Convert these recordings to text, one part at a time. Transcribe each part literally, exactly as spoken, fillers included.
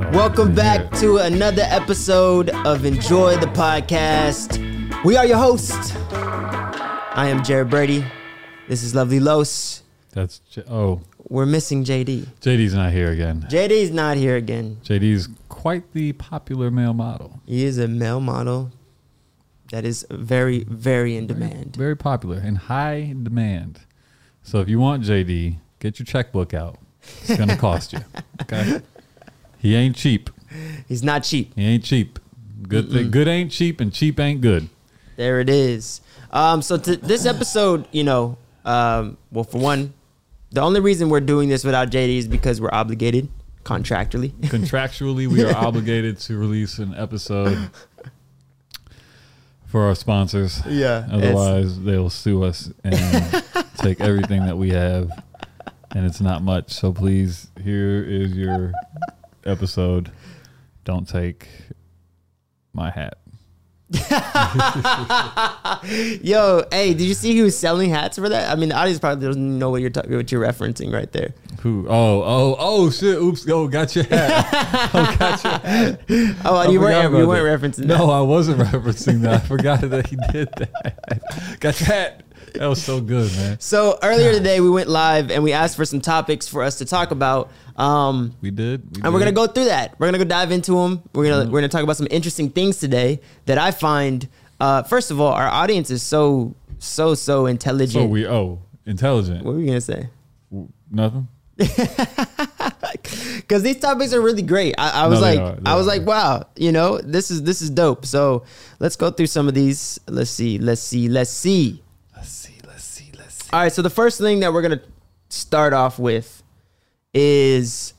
Welcome back to another episode of Enjoy the Podcast. We are your hosts. I am Jared Brady. This is Lovely Los. That's J- oh, we're missing J D. J D's not here again. J D's not here again. J D's quite the popular male model. He is a male model that is very, very in demand. Very, very popular, in high demand. So if you want J D, get your checkbook out. It's gonna cost you. Okay. He ain't cheap. He's not cheap. He ain't cheap. Good thing. Good ain't cheap, and cheap ain't good. There it is. Um, so to this episode, you know, um, well, for one, the only reason we're doing this without J D is because we're obligated contractually. Contractually, we are obligated to release an episode for our sponsors. Yeah. Otherwise, they'll sue us and take everything that we have, and it's not much. So please, here is your episode. Don't take my hat. Yo, hey, did you see who was selling hats for that? I mean, the audience probably doesn't know what you're talking, what you're referencing right there. Who? Oh, oh, oh, shit! Oops! Oh, got your hat. Oh, got your hat. Oh, I you weren't, you that. weren't referencing that. No, I wasn't referencing that. I forgot that he did that. Got your hat. That was so good, man. So earlier today, we went live and we asked for some topics for us to talk about. Um, we did, we and did. we're gonna go through that. We're gonna go dive into them. We're gonna mm-hmm. we're gonna talk about some interesting things today that I find. Uh, first of all, our audience is so so so intelligent. So we oh intelligent. What were you gonna say? Nothing. Because these topics are really great. I, I was no, like, are, I was are. like, wow, you know, this is this is dope. So let's go through some of these. Let's see, let's see, let's see. Let's see, let's see, let's see. All right. So the first thing that we're gonna start off with is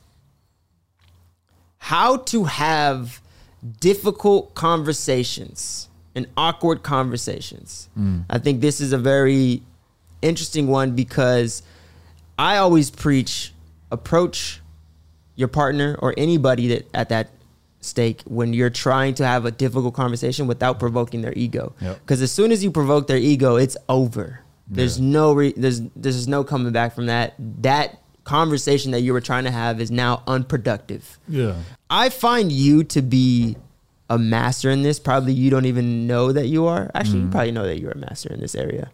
how to have difficult conversations and awkward conversations. Mm. I think this is a very interesting one because I always preach approach your partner or anybody that at that stake when you're trying to have a difficult conversation without provoking their ego. Because yep. as soon as you provoke their ego, it's over. There's yeah. no re- there's there's no coming back from that. That conversation that you were trying to have is now unproductive. Yeah. I find you to be a master in this. Probably you don't even know that you are. Actually, mm. you probably know that you're a master in this area.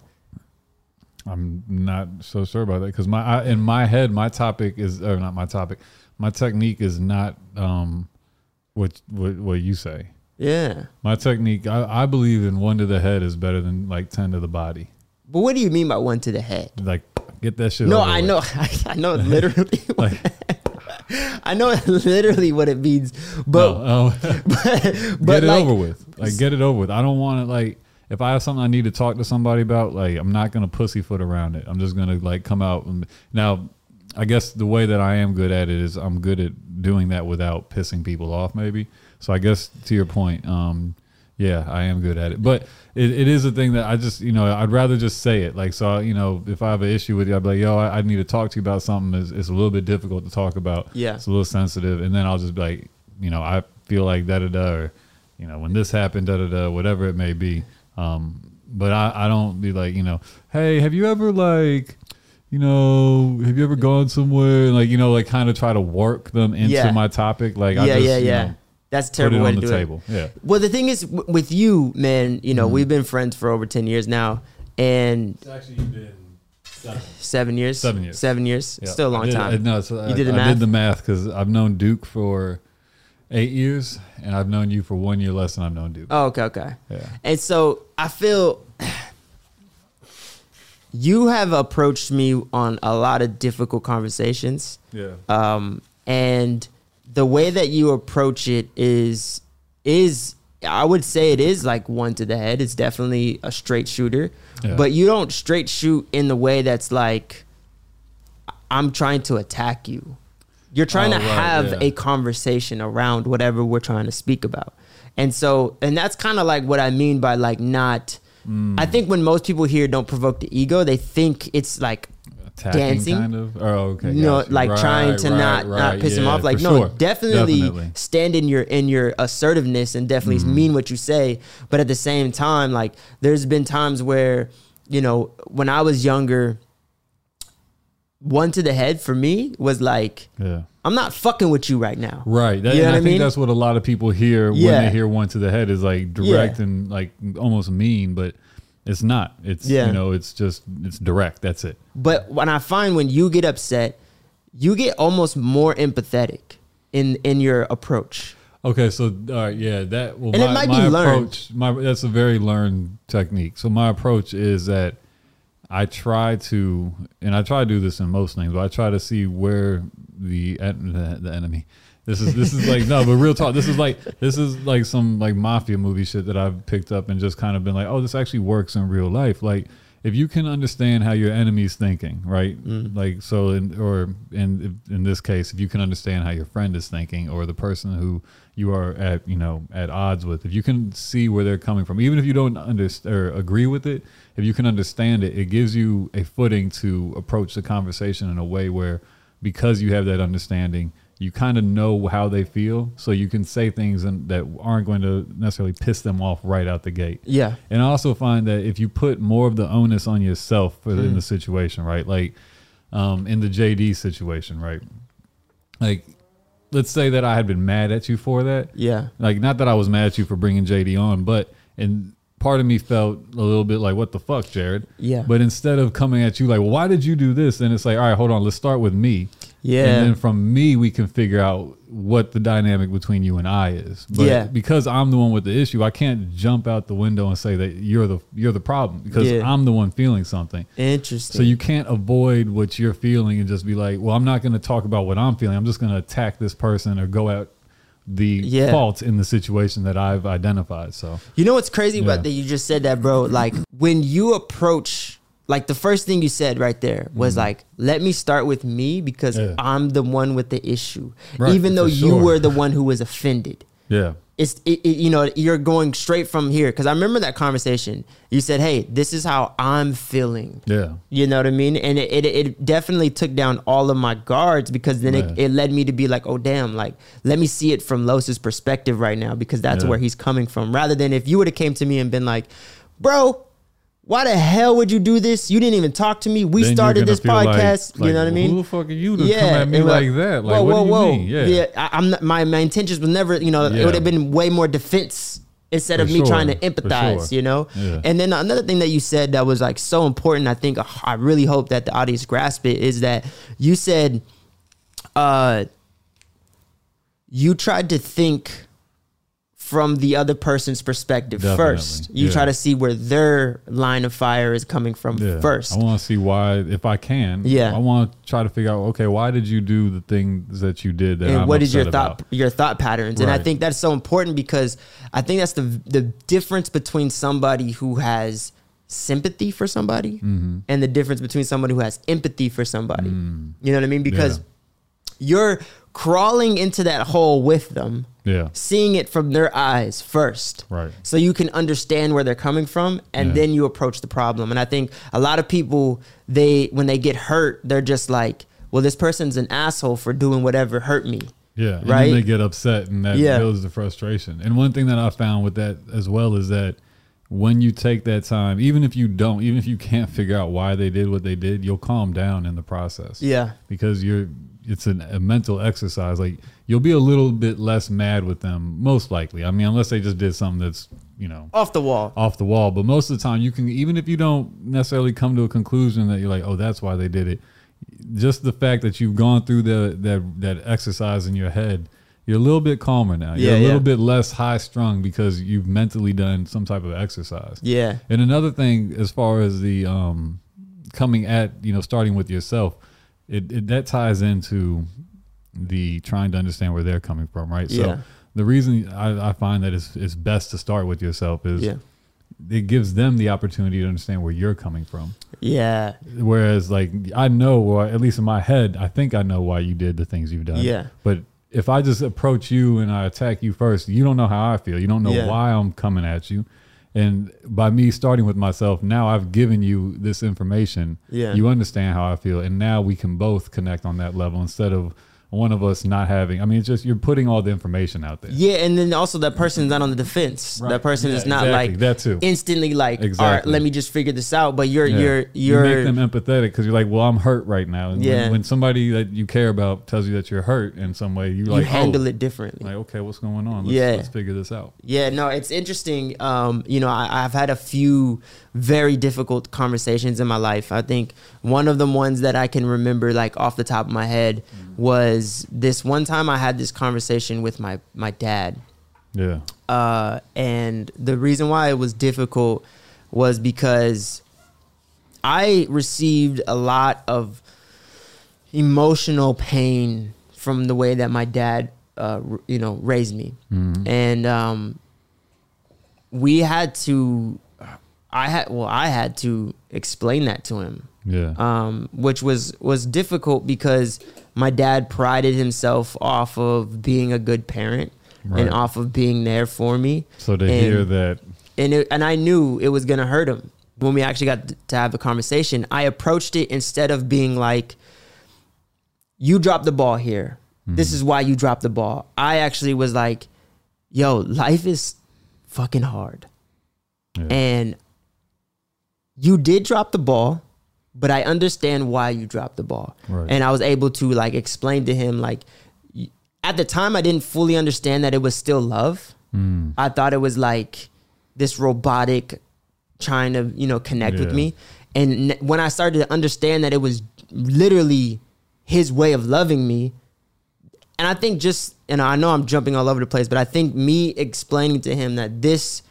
I'm not so sure about that because my I, in my head, my topic is or not my topic. My technique is not um, what what what you say. Yeah. My technique, I, I believe in one to the head is better than like ten to the body. But what do you mean by one to the head? Like get that shit. No, over I with. know. I, I know literally. like, I know literally what it means, but no, oh, but, but get it like, over with. Like get it over with. I don't want to like. If I have something I need to talk to somebody about, like I'm not gonna pussyfoot around it. I'm just gonna like come out. And, now, I guess the way that I am good at it is I'm good at doing that without pissing people off. Maybe. So I guess to your point, um, yeah, I am good at it. But it, it is a thing that I just, you know, I'd rather just say it. Like so, you know, if I have an issue with you, I'd be like, yo, I, I need to talk to you about something. It's, it's a little bit difficult to talk about. Yeah, it's a little sensitive, and then I'll just be like, you know, I feel like da da da, or you know, when this happened, da da da, whatever it may be. Um, but I, I don't be like, you know, hey, have you ever like, you know, have you ever gone somewhere and like, you know, like kind of try to work them into yeah. my topic? Like, yeah, I just, yeah, yeah. You know, that's a terrible way to do do table. it. Yeah. Well, the thing is w- with you, man, you know, mm-hmm. we've been friends for over ten years now and it's actually been seven. seven years, seven years, seven years, yeah. still a long did, time. I, no, so you I, did the I math. did the math cause I've known Duke for eight years and I've known you for one year less than I've known Duke. Oh, okay. Okay. Yeah. And so I feel you have approached me on a lot of difficult conversations. Yeah. Um, and the way that you approach it is, is I would say it is like one to the head. It's definitely a straight shooter, yeah. but you don't straight shoot in the way that's like, I'm trying to attack you. You're trying oh, to right, have yeah. a conversation around whatever we're trying to speak about. And so, and that's kind of like what I mean by like not, I think when most people here don't provoke the ego, they think it's like attacking dancing, kind of. Oh, okay. You know, gotcha. like right, trying to right, not right. not piss yeah, them off. Like, no, sure. definitely, definitely stand in your in your assertiveness and definitely mm. mean what you say. But at the same time, like, there's been times where, you know, when I was younger, one to the head for me was like, yeah. I'm not fucking with you right now. Right. That, You know and what I I think mean? that's what a lot of people hear when Yeah. they hear one to the head is like direct Yeah. and like almost mean, but it's not. It's, Yeah. you know, it's just, it's direct. That's it. But when I find when you get upset, you get almost more empathetic in in your approach. Okay, so all right, yeah, that well, And it my, might my be learned. approach, my that's a very learned technique. So my approach is that I try to, and I try to do this in most things, but I try to see where the en- the, the enemy. This is this is like no, but real talk. This is like this is like some like mafia movie shit that I've picked up and just kind of been like, oh, this actually works in real life. Like if you can understand how your enemy's thinking, right? Mm. Like so, in, or in in this case, if you can understand how your friend is thinking, or the person who you are at, you know, at odds with, if you can see where they're coming from, even if you don't understand or agree with it, if you can understand it, it gives you a footing to approach the conversation in a way where, because you have that understanding, you kind of know how they feel, so you can say things in, that aren't going to necessarily piss them off right out the gate. Yeah. And I also find that if you put more of the onus on yourself for the, in Mm. the situation, right? Like um, in the J D situation, right? Like, let's say that I had been mad at you for that. Yeah. Like, not that I was mad at you for bringing J D on, but and part of me felt a little bit like, what the fuck, Jared? Yeah. But instead of coming at you like, well, why did you do this? Then it's like, all right, hold on, let's start with me. Yeah. And then from me, we can figure out what the dynamic between you and I is. But Yeah. because I'm the one with the issue, I can't jump out the window and say that you're the you're the problem, because Yeah. I'm the one feeling something. Interesting. So you can't avoid what you're feeling and just be like, well, I'm not going to talk about what I'm feeling. I'm just going to attack this person or go at the Yeah. faults in the situation that I've identified. So You know what's crazy Yeah. about that? You just said that, bro. Like when you approach, like the first thing you said right there was like, let me start with me because Yeah. I'm the one with the issue, Right, even though for you sure. were the one who was offended. yeah, It's it, it- you know, you're going straight from here because I remember that conversation. You said, "Hey, this is how I'm feeling." yeah, You know what I mean? And it, it, it definitely took down all of my guards because then it, Yeah. it led me to be like, oh, damn, like, let me see it from Los's perspective right now because that's Yeah. where he's coming from. Rather than if you would have came to me and been like, bro, why the hell would you do this? You didn't even talk to me. We Then you're started gonna this feel like- podcast. like, you know what I mean? Who the fuck are you to come at me and we're like that? Like, whoa, what whoa, do you whoa. mean? Yeah. I, I'm not, my, my intentions was never, you know, it Yeah. would have been way more defense instead For of me sure. trying to For empathize, sure. you know? Yeah. And then another thing that you said that was like so important, I think uh, I really hope that the audience grasp it, is that you said uh, you tried to think from the other person's perspective Definitely. first. You Yeah. try to see where their line of fire is coming from Yeah. first. I want to see why, if I can. Yeah. I want to try to figure out, okay, why did you do the things that you did that and I'm what is your upset thought about? your thought patterns, and I Right. think that's so important because I think that's the the difference between somebody who has sympathy for somebody Mm-hmm. and the difference between somebody who has empathy for somebody. Mm. You know what I mean? Because Yeah. you're crawling into that hole with them, Yeah. seeing it from their eyes first. Right. So you can understand where they're coming from, and Yeah. then you approach the problem. And I think a lot of people, they when they get hurt, they're just like, well, this person's an asshole for doing whatever hurt me. Yeah, and Right? then they get upset, and that Yeah. builds the frustration. And one thing that I found with that as well is that when you take that time, even if you don't, even if you can't figure out why they did what they did, you'll calm down in the process. Yeah. because you're it's an, a mental exercise. Like you'll be a little bit less mad with them, most likely. I mean, unless they just did something that's, you know, Off the wall. off the wall. But most of the time, you can, even if you don't necessarily come to a conclusion that you're like, oh, that's why they did it. Just the fact that you've gone through the that that exercise in your head, you're a little bit calmer now. You're Yeah, a little yeah. bit less high strung because you've mentally done some type of exercise. Yeah. And another thing, as far as the um, coming at, you know, starting with yourself, it, it that ties into the trying to understand where they're coming from, right? Yeah. So the reason I, I find that it's, it's best to start with yourself is Yeah. it gives them the opportunity to understand where you're coming from. Yeah. Whereas, like, I know, or at least in my head, I think I know why you did the things you've done. Yeah. But if I just approach you and I attack you first, you don't know how I feel. You don't know Yeah. why I'm coming at you. And by me starting with myself, now I've given you this information. Yeah. You understand how I feel. And now we can both connect on that level instead of one of us not having. I mean, it's just you're putting all the information out there. Yeah, and then also that person's not on the defense. Right. That person Yeah, is not exactly. like That too. instantly like, Exactly. all right, let me just figure this out. But you're Yeah. you're you're you make them empathetic because you're like, well, I'm hurt right now. And Yeah. when, when somebody that you care about tells you that you're hurt in some way, you you like handle oh, it differently. like, okay, what's going on? Let's, Yeah. let's figure this out. Yeah, no, it's interesting. Um, you know, I, I've had a few very difficult conversations in my life. I think one of the ones that I can remember, like off the top of my head, mm-hmm. was this one time I had this conversation with my my dad. Yeah. Uh, and the reason why it was difficult was because I received a lot of emotional pain from the way that my dad, uh, you know, raised me. Mm-hmm. And um, we had to, I had, well, I had to explain that to him. Yeah. Um, which was, was difficult because my dad prided himself off of being a good parent right. and off of being there for me. So to and, hear that. And, it, and I knew it was going to hurt him. When we actually got to have a conversation, I approached it instead of being like, you dropped the ball here. Mm-hmm. This is why you dropped the ball. I actually was like, yo, life is fucking hard. Yeah. And you did drop the ball, but I understand why you dropped the ball. Right. And I was able to like explain to him, like, at the time I didn't fully understand that it was still love. Mm. I thought it was like this robotic trying to, you know, connect yeah. with me. And when I started to understand that it was literally his way of loving me, and I think just, and I know I'm jumping all over the place, but I think me explaining to him that this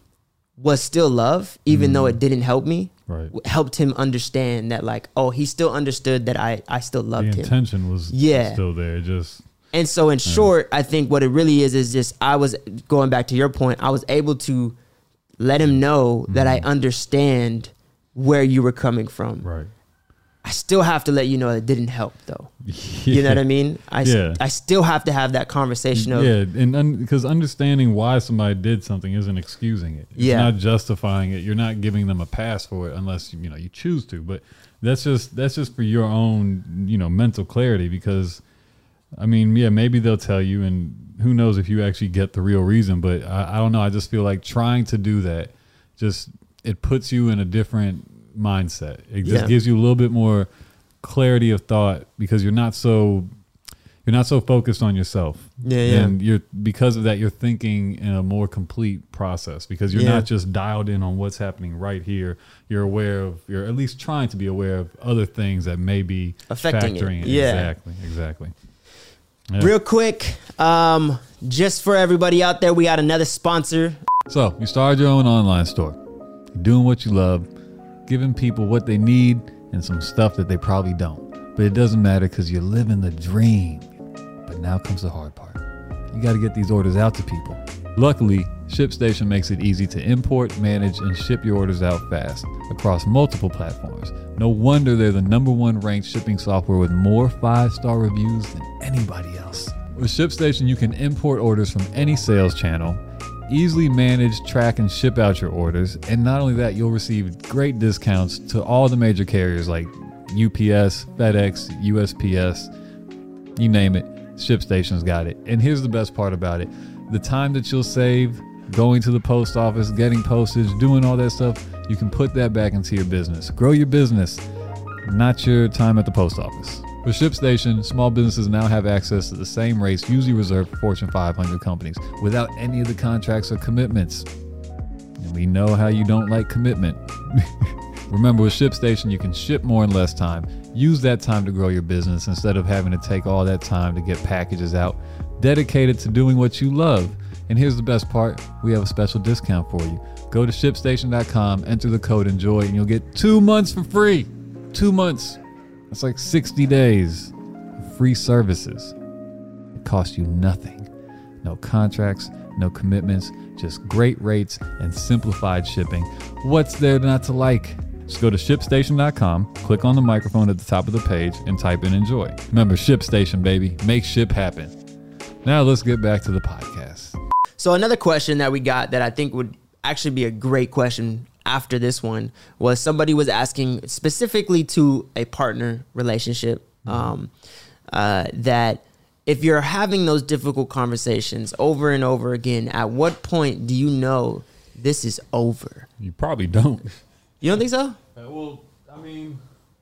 was still love, even mm. though it didn't help me, right. helped him understand that, like, oh, he still understood that I, I still loved him. The intention him. was yeah. still there, just... And so in yeah. short, I think what it really is, is just, I was, going back to your point, I was able to let him know mm. that I understand where you were coming from. Right. I still have to let you know it didn't help, though. Yeah. You know what I mean? I, yeah. I still have to have that conversation of... Yeah, and because un- understanding why somebody did something isn't excusing it. It's yeah. not justifying it. You're not giving them a pass for it unless, you know, you choose to. But that's just that's just for your own, you know, mental clarity because... I mean, yeah, maybe they'll tell you, and who knows if you actually get the real reason. But I, I don't know. I just feel like trying to do that, just it puts you in a different mindset. It just yeah. gives you a little bit more clarity of thought because you're not so you're not so focused on yourself. Yeah, yeah. And you're because of that, you're thinking in a more complete process because you're yeah. not just dialed in on what's happening right here. You're aware of, you're at least trying to be aware of other things that may be affecting factoring it. in. Yeah. Exactly. Exactly. Yeah. Real quick, um, just for everybody out there, we got another sponsor. So you started your own online store, you're doing what you love, giving people what they need and some stuff that they probably don't. But it doesn't matter because you're living the dream. But now comes the hard part. You got to get these orders out to people. Luckily, ShipStation makes it easy to import, manage, and ship your orders out fast across multiple platforms. No wonder they're the number one ranked shipping software with more five-star reviews than anybody else. With ShipStation, you can import orders from any sales channel, easily manage, track, and ship out your orders. And not only that, you'll receive great discounts to all the major carriers like U P S, FedEx, U S P S, you name it, ShipStation's got it. And here's the best part about it. The time that you'll save going to the post office, getting postage, doing all that stuff, you can put that back into your business. Grow your business, not your time at the post office. With ShipStation, small businesses now have access to the same rates usually reserved for Fortune five hundred companies without any of the contracts or commitments. And we know how you don't like commitment. Remember, with ShipStation, you can ship more in less time. Use that time to grow your business instead of having to take all that time to get packages out. Dedicated to doing what you love. And here's the best part. We have a special discount for you. Go to ship station dot com, enter the code ENJOY, and you'll get two months for free. Two months. That's like sixty days of free services. It costs you nothing. No contracts, no commitments, just great rates and simplified shipping. What's there not to like? Just go to ship station dot com, click on the microphone at the top of the page, and type in ENJOY. Remember, ShipStation, baby. Make ship happen. Now let's get back to the podcast. So another question that we got that I think would actually be a great question after this one was somebody was asking specifically to a partner relationship um, uh, that if you're having those difficult conversations over and over again, at what point do you know this is over? You probably don't. You don't think so? Uh, well, I mean,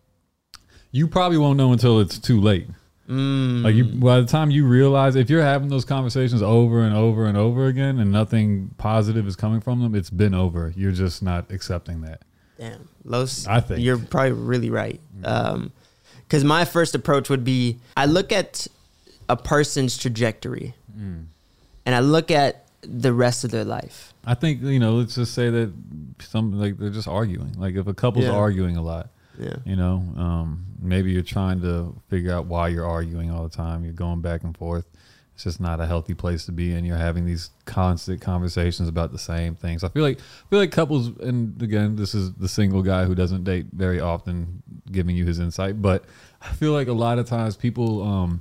you probably won't know until it's too late. Mm. Like you, by the time you realize, if you're having those conversations over and over and over again, and nothing positive is coming from them, it's been over. You're just not accepting that. Damn, Los, I think you're probably really right. Um, because my first approach would be, I look at a person's trajectory, mm. and I look at the rest of their life. I think, you know, let's just say that some, like, they're just arguing. Like if a couple's Yeah. arguing a lot, Yeah. you know, um, maybe you're trying to figure out why you're arguing all the time. You're going back and forth. It's just not a healthy place to be in. You're having these constant conversations about the same things. I feel like I feel like couples, and again, this is the single guy who doesn't date very often giving you his insight, but I feel like a lot of times people um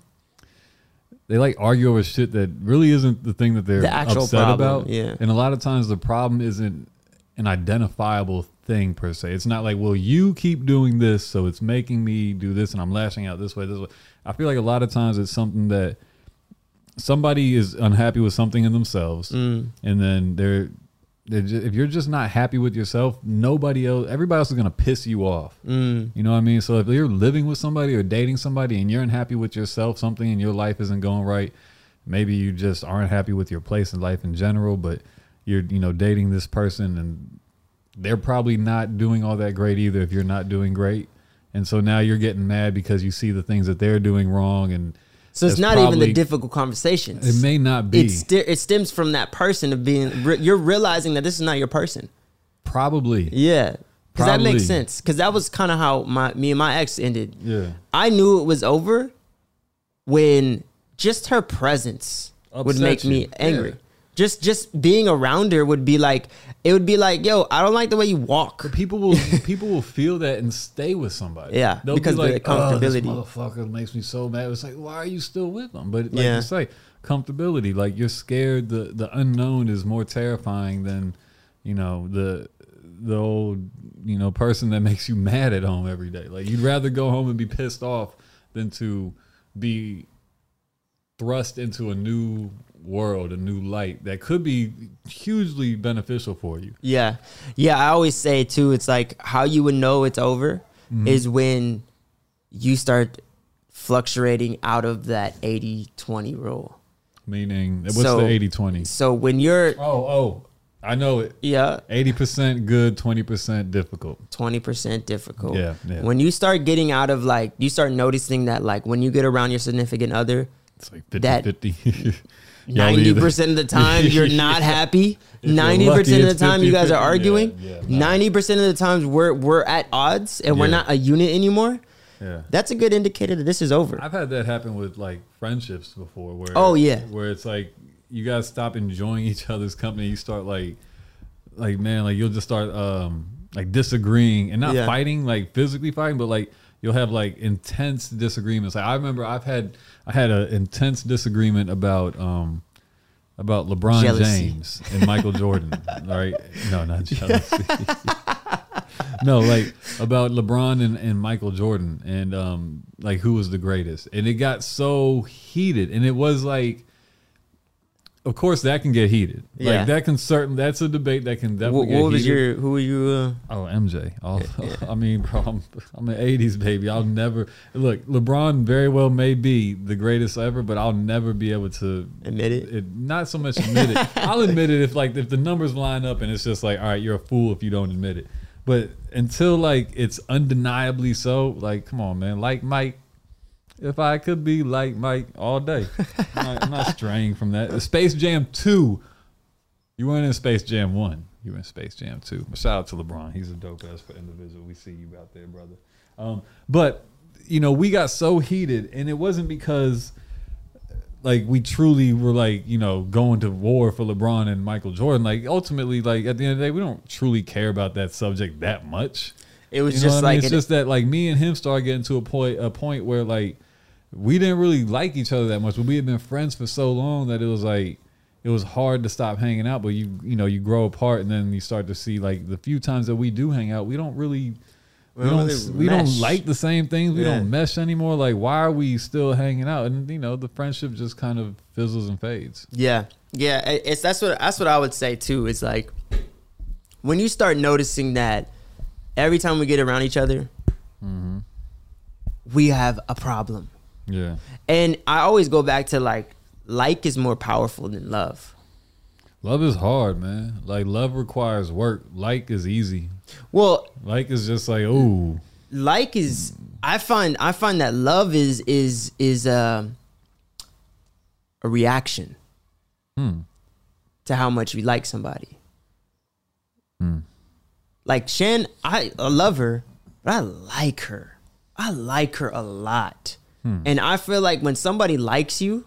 they like argue over shit that really isn't the thing that they're The actual upset problem, about. yeah. And a lot of times the problem isn't an identifiable thing per se. It's not like, well, you keep doing this, so it's making me do this, and I'm lashing out this way, this way. I feel like a lot of times it's something that somebody is unhappy with something in themselves, Mm. and then they're, they're just, if you're just not happy with yourself, nobody else, everybody else is gonna piss you off. Mm. You know what I mean? So if you're living with somebody or dating somebody and you're unhappy with yourself, something in your life isn't going right, maybe you just aren't happy with your place in life in general, but you're, you know, dating this person and they're probably not doing all that great either if you're not doing great. And so now you're getting mad because you see the things that they're doing wrong. And So it's that's not even probably- the difficult conversations. It may not be. It, st- it stems from that person of being, re- you're realizing that this is not your person. Probably. Yeah. Because that makes Probably. sense. Because that was kind of how my me and my ex ended. Yeah. I knew it was over when just her presence would Upset make me you. angry. Yeah. Just just being around her would be like, it would be like, yo, I don't like the way you walk. But people will people will feel that and stay with somebody. Yeah, They'll because be of the like, oh, this comfortability. motherfucker makes me so mad. It's like, why are you still with them? But like Yeah. you say, comfortability. Like you're scared. The the unknown is more terrifying than, you know, the the old, you know, person that makes you mad at home every day. Like you'd rather go home and be pissed off than to be thrust into a new world, a new light that could be hugely beneficial for you. Yeah. Yeah. I always say too, it's like how you would know it's over Mhm. is when you start fluctuating out of that eighty twenty rule. Meaning, what's So- the eighty twenty? So when you're, Oh, oh, I know it. yeah, eighty percent good, twenty percent difficult. twenty percent difficult. Yeah, yeah. When you start getting out of like, you start noticing that like when you get around your significant other, It's like fifty That- fifty. ninety percent of the time you're not happy. If you're ninety percent lucky, of the it's time you guys are fifty-fifty. arguing. Yeah, yeah, nah. ninety percent of the times we're we're at odds and we're Yeah. not a unit anymore. Yeah. That's a good indicator that this is over. I've had that happen with like friendships before where Oh, yeah. where it's like you guys stop enjoying each other's company, you start like like man, like you'll just start um like disagreeing and not Yeah. fighting, like physically fighting, but like you'll have like intense disagreements. Like I remember I've had I had an intense disagreement about um about LeBron Jealousy. James and Michael Jordan, right? No, not jealousy. No, like about LeBron and, and Michael Jordan and um like who was the greatest. And it got so heated. And it was like, of course that can get heated. Like Yeah. that can certain that's a debate that can What, definitely get what was heated. your? Who were you? Uh, Oh, M J. I'll, I mean, bro, I'm, I'm an eighties baby. I'll never look. LeBron very well may be the greatest ever, but I'll never be able to Admit it? it not so much admit it. I'll admit it if like if the numbers line up and it's just like, all right, you're a fool if you don't admit it. But until like it's undeniably so, like, come on, man, like Mike. If I could be like Mike all day, I'm not, I'm not straying from that. Space Jam two. You weren't in Space Jam one. You were in Space Jam two. But shout out to LeBron. He's a dope ass individual. We see you out there, brother. Um, but you know, we got so heated, and it wasn't because like we truly were like, you know, going to war for LeBron and Michael Jordan. Like ultimately, like at the end of the day, we don't truly care about that subject that much. it was You know just what I mean? like It's an- just that like me and him started getting to a point a point where like we didn't really like each other that much, but we had been friends for so long that it was like it was hard to stop hanging out. But you you know you grow apart, and then you start to see like the few times that we do hang out, we don't really We don't really we mesh. don't like the same things. We Yeah. don't mesh anymore. Like, why are we still hanging out? And you know, the friendship just kind of fizzles and fades. Yeah, yeah. it- It's that's what that's what I would say too. It's like when you start noticing that every time we get around each other, Mm-hmm. we have a problem. Yeah. And I always go back to like like is more powerful than love. Love is hard, man. Like, love requires work. Like is easy. Well, Like is just like, ooh. like is I find I find that love is is is a a reaction Hmm. to how much you like somebody. Hmm. Like Shan, I, I love her, but I like her. I like her a lot. Hmm. And I feel like when somebody likes you,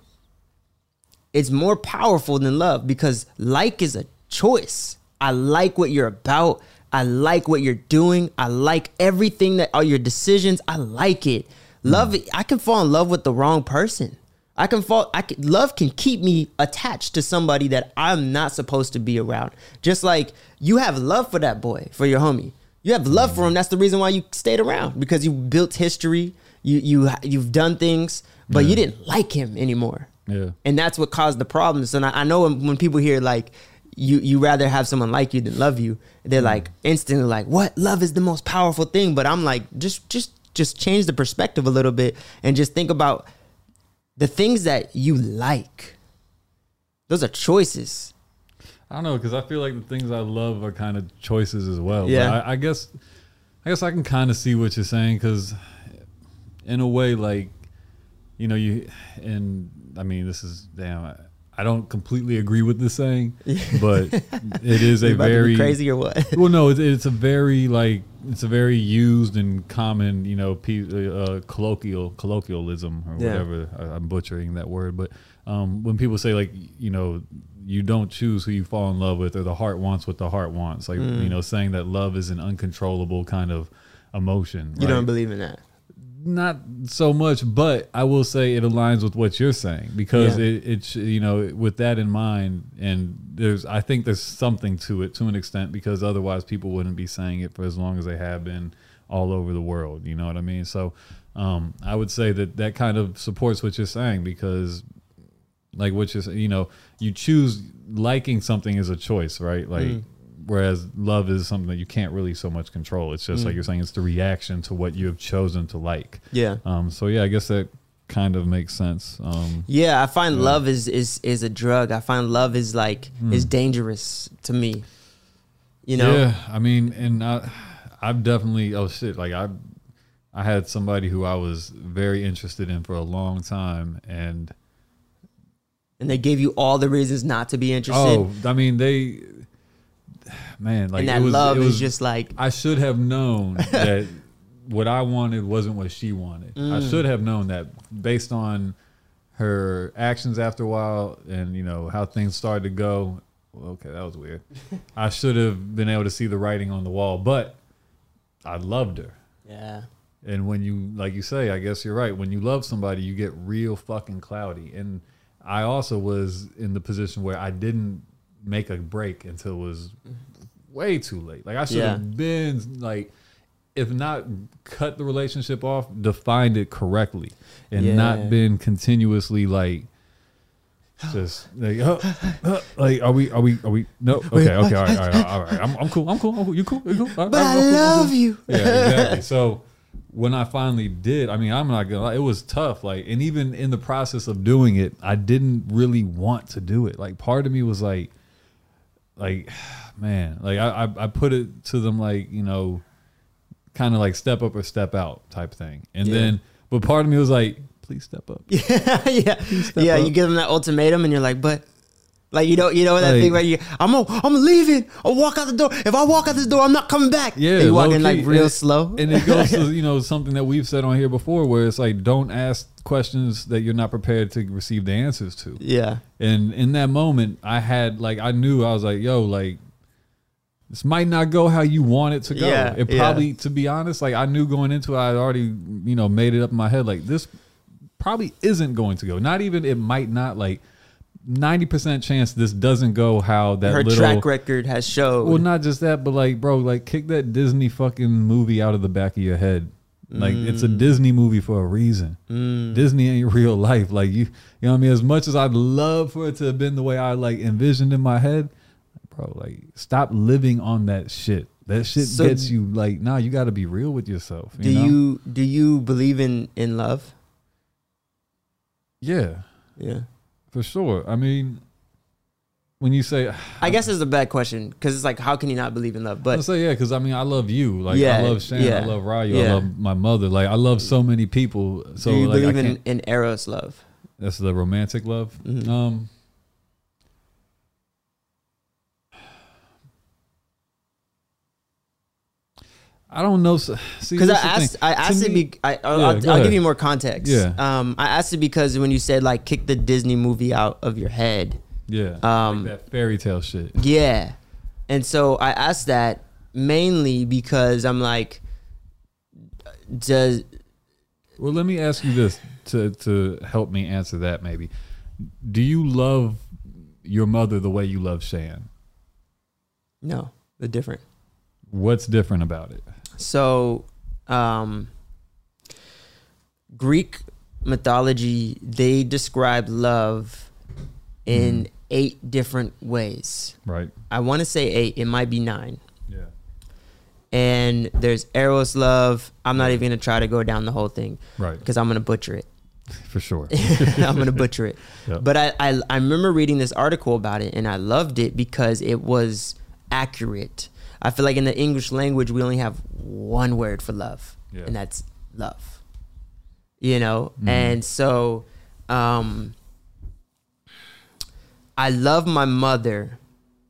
it's more powerful than love because like is a choice. I like what you're about. I like what you're doing. I like everything that are your decisions. I like it. Love, I can fall in love with the wrong person. I can fall. I can, love can keep me attached to somebody that I'm not supposed to be around. Just like you have love for that boy, for your homie. You have love for him. That's the reason why you stayed around because you built history. You you you've done things, but Yeah. you didn't like him anymore. Yeah. And that's what caused the problems. And I, I know when, when people hear like you you rather have someone like you than love you, they're like instantly like, what? Love is the most powerful thing. But I'm like, just just just change the perspective a little bit and just think about the things that you like. Those are choices. I don't know, because I feel like the things I love are kind of choices as well. Yeah. But I, I guess, I guess I can kind of see what you're saying, because in a way, like, you know, you, and I mean, this is damn. I, I don't completely agree with this saying, but it is a You about to be very crazy or what? well, no, it's, it's a very like it's a very used and common, you know, pe- uh, colloquial colloquialism or Yeah. whatever. I, I'm butchering that word, but um, when people say like, you know, you don't choose who you fall in love with, or the heart wants what the heart wants, like Mm. you know, saying that love is an uncontrollable kind of emotion. You right? don't believe in that. Not so much, but I will say it aligns with what you're saying, because Yeah. it, it's, you know, with that in mind, and there's, I think there's something to it to an extent, because otherwise people wouldn't be saying it for as long as they have been all over the world. You know what I mean? So um, I would say that that kind of supports what you're saying, because like what you're saying, you know, you choose liking something as a choice, right? Like, Mm. whereas love is something that you can't really so much control. It's just Mm. like you're saying, it's the reaction to what you have chosen to like. Yeah. Um, so yeah, I guess that kind of makes sense. Um, Yeah, I find Yeah. love is, is is a drug. I find love is like Hmm. is dangerous to me. You know? yeah, I mean, and I, I've definitely, oh shit, like I, I had somebody who I was very interested in for a long time, and And they gave you all the reasons not to be interested. oh, I mean, they, man, like and that it was, love it was is just like I should have known that what I wanted wasn't what she wanted. I Mm. should have known that based on her actions after a while, and you know how things started to go. Well, okay, that was weird. I should have been able to see the writing on the wall, but I loved her. yeah. And when you, like you say, I guess you're right. When you love somebody, you get real fucking cloudy. And I also was in the position where I didn't make a break until it was way too late. Like I should Yeah. have been like, if not cut the relationship off, defined it correctly, and Yeah. not been continuously like just like, uh, uh, like are we are we are we no okay okay all right all right all right I'm, I'm cool I'm cool I'm cool you cool you cool. All right, But I I'm cool, I'm love cool. you. Yeah, exactly. So when I finally did, I mean, I'm not gonna lie, it was tough. Like, and even in the process of doing it, I didn't really want to do it. Like, part of me was like, like, man, like I, I, I put it to them like, you know, kind of like step up or step out type thing. And Yeah. then, but part of me was like, please step up. Yeah, yeah, step yeah. up. You give them that ultimatum, and you're like, but, like, you know, you know that Like- thing where you, I'm, a, I'm leaving. I'll walk out the door. If I walk out this door, I'm not coming back. Yeah, And you walk in low-key. like real And- slow. And it goes to, you know, something that we've said on here before, where it's like, don't ask questions that you're not prepared to receive the answers to. Yeah, And in that moment, I had like, I knew, I was like, yo, like, this might not go how you want it to go. Yeah, it yeah. probably, to be honest, like I knew going into it, I had already, you know, made it up in my head, like this probably isn't going to go. Not even, it might not, like, ninety percent chance this doesn't go how that Her little track record has showed. Well, not just that, but like, bro, like kick that Disney fucking movie out of the back of your head. Like mm. it's a Disney movie for a reason. Mm. Disney ain't real life. Like you, you know what I mean? As much as I'd love for it to have been the way I like envisioned in my head, bro, like stop living on that shit. That shit so gets you like, nah, you got to be real with yourself. You do know? you do you believe in in love? Yeah, yeah, for sure. I mean, when you say, I guess it's a bad question because it's like, how can you not believe in love? But I say yeah, because I mean, I love you. Like yeah, I love Shan. yeah, I love Ryu. yeah. I love my mother. Like I love so many people. So do you like, believe I in, in Eros love? That's the romantic love. Mm-hmm. Um. I don't know. See, because I asked, I asked it. Be, I, I'll, yeah, I'll, I'll give you more context. Yeah. Um, I asked it because when you said like kick the Disney movie out of your head. Yeah. Um, like that fairy tale shit. Yeah, and so I asked that mainly because I'm like, does. Well, let me ask you this to to help me answer that. Maybe, do you love your mother the way you love Shan? No, they're different. What's different about it? So, um, Greek mythology, they describe love in mm. eight different ways. Right. I want to say eight. It might be nine. Yeah. And there's Eros love. I'm not even going to try to go down the whole thing. Right. Because I'm going to butcher it. For sure. I'm going to butcher it. Yep. But I, I, I remember reading this article about it, and I loved it because it was accurate. I feel like in the English language, we only have one word for love, yeah. and that's love. You know? Mm. And so um, I love my mother,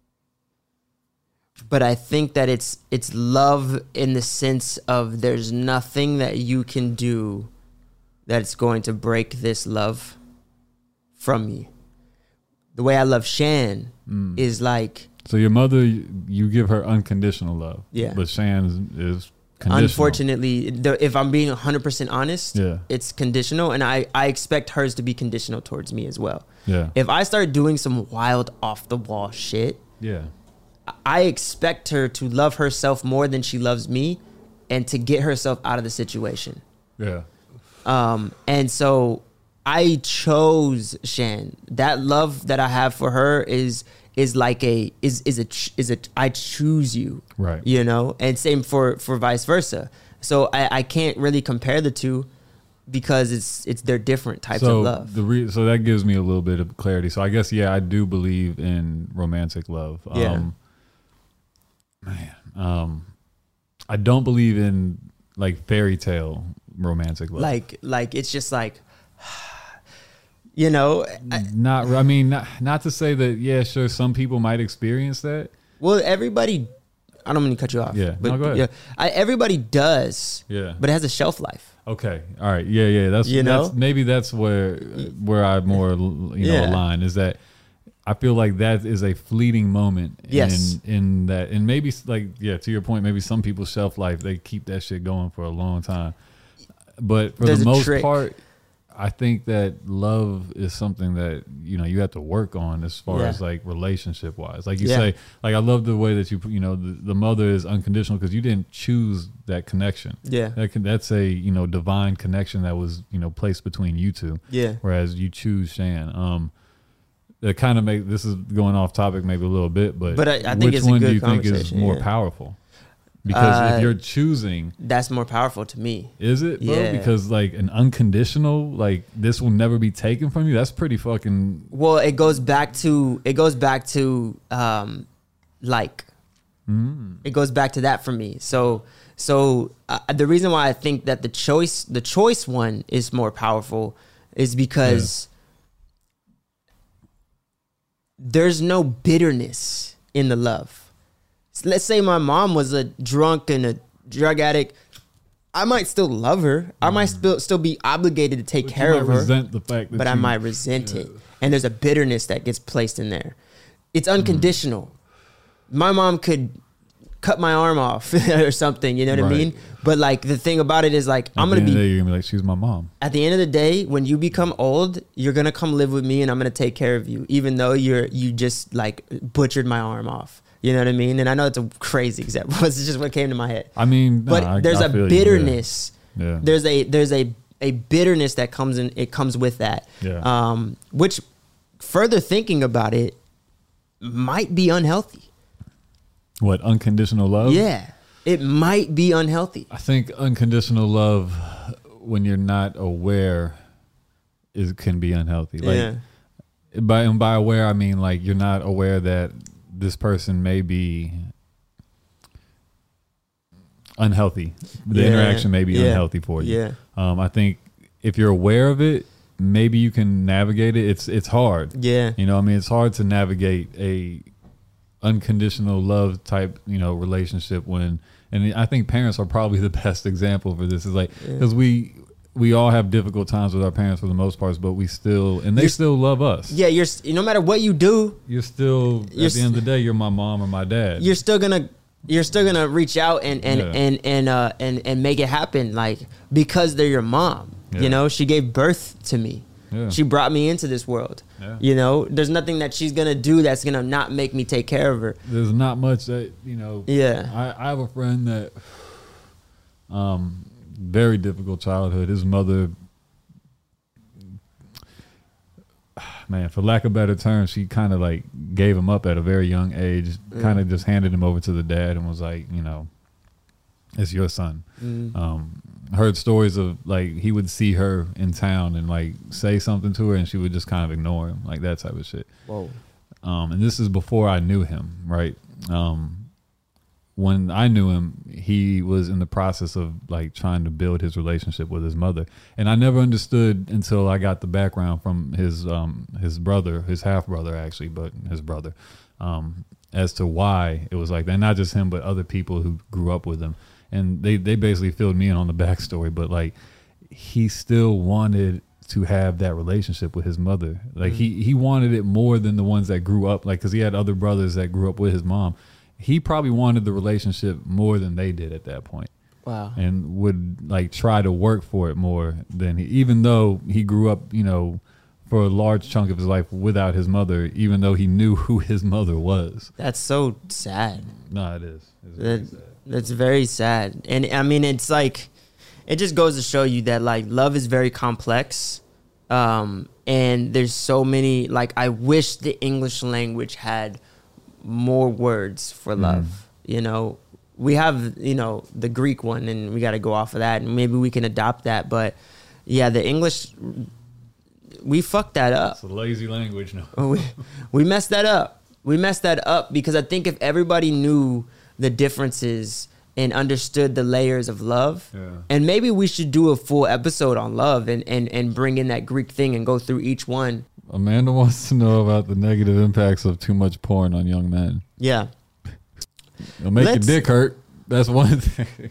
but I think that it's it's love in the sense of there's nothing that you can do that's going to break this love from me. The way I love Shan mm. is like... So your mother, you give her unconditional love. Yeah. But Shan is conditional. Unfortunately, if I'm being one hundred percent honest, yeah. it's conditional. And I, I expect hers to be conditional towards me as well. Yeah. If I start doing some wild off-the-wall shit, yeah, I expect her to love herself more than she loves me and to get herself out of the situation. Yeah. Um, and so I chose Shan. That love that I have for her is... is like a is is a is a I choose you, right? You know, and same for for vice versa. So I, I can't really compare the two because it's it's they're different types so of love. The re- so that gives me a little bit of clarity. So I guess yeah, I do believe in romantic love. Yeah. Um, man, um, I don't believe in like fairy tale romantic love. Like like it's just like. You know, not. I mean, not, not to say that. Yeah, sure. Some people might experience that. Well, everybody. I don't mean to cut you off. Yeah, but no, go ahead. Yeah, I, everybody does. Yeah, but it has a shelf life. Okay, all right. Yeah, yeah. That's you know that's, maybe that's where where I more you know yeah. align is that I feel like that is a fleeting moment. Yes. In, in that, and maybe like yeah, to your point, maybe some people's shelf life they keep that shit going for a long time. But for There's the most trick. part. I think that love is something that, you know, you have to work on as far yeah. as like relationship wise. Like you yeah. say, like, I love the way that you, you know, the, the mother is unconditional because you didn't choose that connection. Yeah. That can, that's a, you know, divine connection that was, you know, placed between you two. Yeah. Whereas you choose Shan. Um, that kind of make, this is going off topic maybe a little bit, but, but I, I think which it's one a good do you think is more yeah. powerful? Because uh, if you're choosing, that's more powerful to me. Is it? Bro? Yeah. Because like an unconditional, like this will never be taken from you. That's pretty fucking. Well, it goes back to it goes back to um, like. Mm. It goes back to that for me. So so uh, the reason why I think that the choice the choice one is more powerful is because yeah. there's no bitterness in the love. Let's say my mom was a drunk and a drug addict. I might still love her. I might still still be obligated to take but care you of might her. Resent the fact that but you, I might resent yeah. it. And there's a bitterness that gets placed in there. It's unconditional. Mm. My mom could cut my arm off or something. You know what Right. I mean? But like the thing about it is like At I'm the gonna end of the be day, you're gonna be like, she's my mom. at the end of the day, when you become old, you're gonna come live with me and I'm gonna take care of you, even though you're you just like butchered my arm off. You know what I mean? And I know it's a crazy example. It's just what came to my head. I mean, But nah, I- there's I a feel you, bitterness. Yeah. Yeah. There's a there's a a bitterness that comes in. It comes with that. Yeah. Um, which further thinking about it might be unhealthy. What, unconditional love? Yeah, it might be unhealthy. I think unconditional love, when you're not aware, is can be unhealthy. Like, yeah. by and by aware, I mean like you're not aware that this person may be unhealthy. The Yeah. interaction may be Yeah. unhealthy for you. Yeah. Um, I think if you're aware of it, maybe you can navigate it. It's it's hard. Yeah. You know, I mean, it's hard to navigate a unconditional love type, you know, relationship when, and I think parents are probably the best example for this. Is like, because we we all have difficult times with our parents for the most part, but we still, and they You're- still love us. Yeah, you're s- no matter what you do, You're still, You're at the end of the day, you're my mom or my dad. you're still gonna you're still gonna reach out and and Yeah. and and uh and and make it happen, like because they're your mom. Yeah. You know, she gave birth to me. Yeah. She brought me into this world. Yeah. You know, there's nothing that she's gonna do that's gonna not make me take care of her. There's not much that, you know, Yeah. I, I have a friend that, um, very difficult childhood. His mother, man, for lack of better terms, she kind of like gave him up at a very young age, Mm. kind of just handed him over to the dad and was like, you know, it's your son. Mm. Um, heard stories of like he would see her in town and like say something to her and she would just kind of ignore him, like that type of shit. Whoa. Um, and this is before I knew him, right? Um, when I knew him, he was in the process of like trying to build his relationship with his mother, and I never understood until I got the background from his um, his brother, his half brother actually, but his brother, um, as to why it was like that. And not just him, but other people who grew up with him, and they they basically filled me in on the backstory. But like, he still wanted to have that relationship with his mother. Like Mm. he he wanted it more than the ones that grew up, like, because he had other brothers that grew up with his mom. He probably wanted the relationship more than they did at that point, Wow. and would like try to work for it more than he, even though he grew up, you know, for a large chunk of his life without his mother, even though he knew who his mother was. That's so sad. No, it is. It's very That, sad. that's very sad. And I mean, it's like, it just goes to show you that like love is very complex. Um, and there's so many, like, I wish the English language had more words for love. You know, we have, you know, the Greek one and we got to go off of that and maybe we can adopt that. But yeah, the English, we fucked that up. It's a lazy language now. we, we messed that up. We messed that up because I think if everybody knew the differences and understood the layers of love, Yeah. and maybe we should do a full episode on love and, and, and bring in that Greek thing and go through each one. Amanda wants to know about the negative impacts of too much porn on young men. Yeah. It'll make Let's- your dick hurt. That's one thing.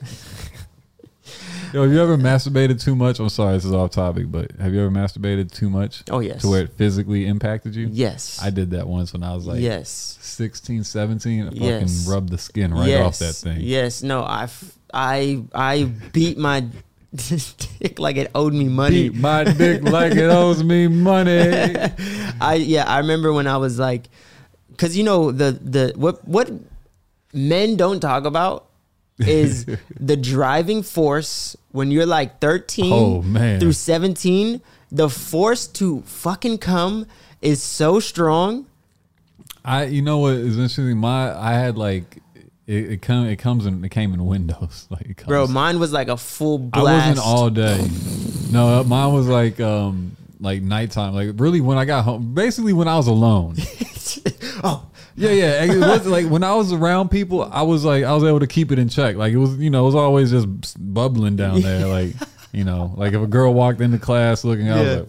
Yo, have you ever masturbated too much? I'm sorry, this is off topic, but have you ever masturbated too much Oh, yes. to where it physically impacted you? Yes. I did that once when I was like yes. sixteen, seventeen. I fucking Yes. rubbed the skin right yes. off that thing. Yes. No, I, f- I, I beat my dick like it owed me money. Beat my dick like it owes me money. I yeah, I remember when I was like, because you know the the what what men don't talk about is the driving force when you're like thirteen Oh, man. through seventeen. The force to fucking come is so strong. I, you know what is interesting? My, I had like, it, it come, it comes in, it came in windows. Like, it comes, Bro, mine was like a full I blast. wasn't all day. No, mine was like, um, like nighttime. Like really when I got home, basically when I was alone. Oh, Yeah, yeah. It was like when I was around people, I was like, I was able to keep it in check. Like it was, you know, it was always just bubbling down there. Like, you know, like if a girl walked into class looking, I was Yeah. like,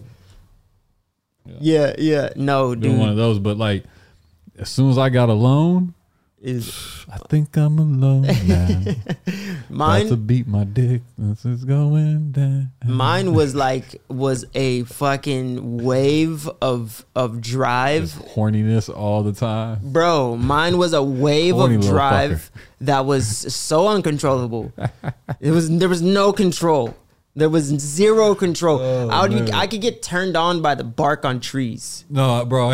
yeah, yeah. No, doing one of dude. those. But like, as soon as I got alone, Is I think I'm alone now. mine About to beat my dick. This is going down. Mine was like was a fucking wave of of drive. Just horniness all the time. Bro, mine was a wave Horny of little drive that was so uncontrollable. It was there was no control. There was zero control. Oh, I would be, man. I could get turned on by the bark on trees. No, bro.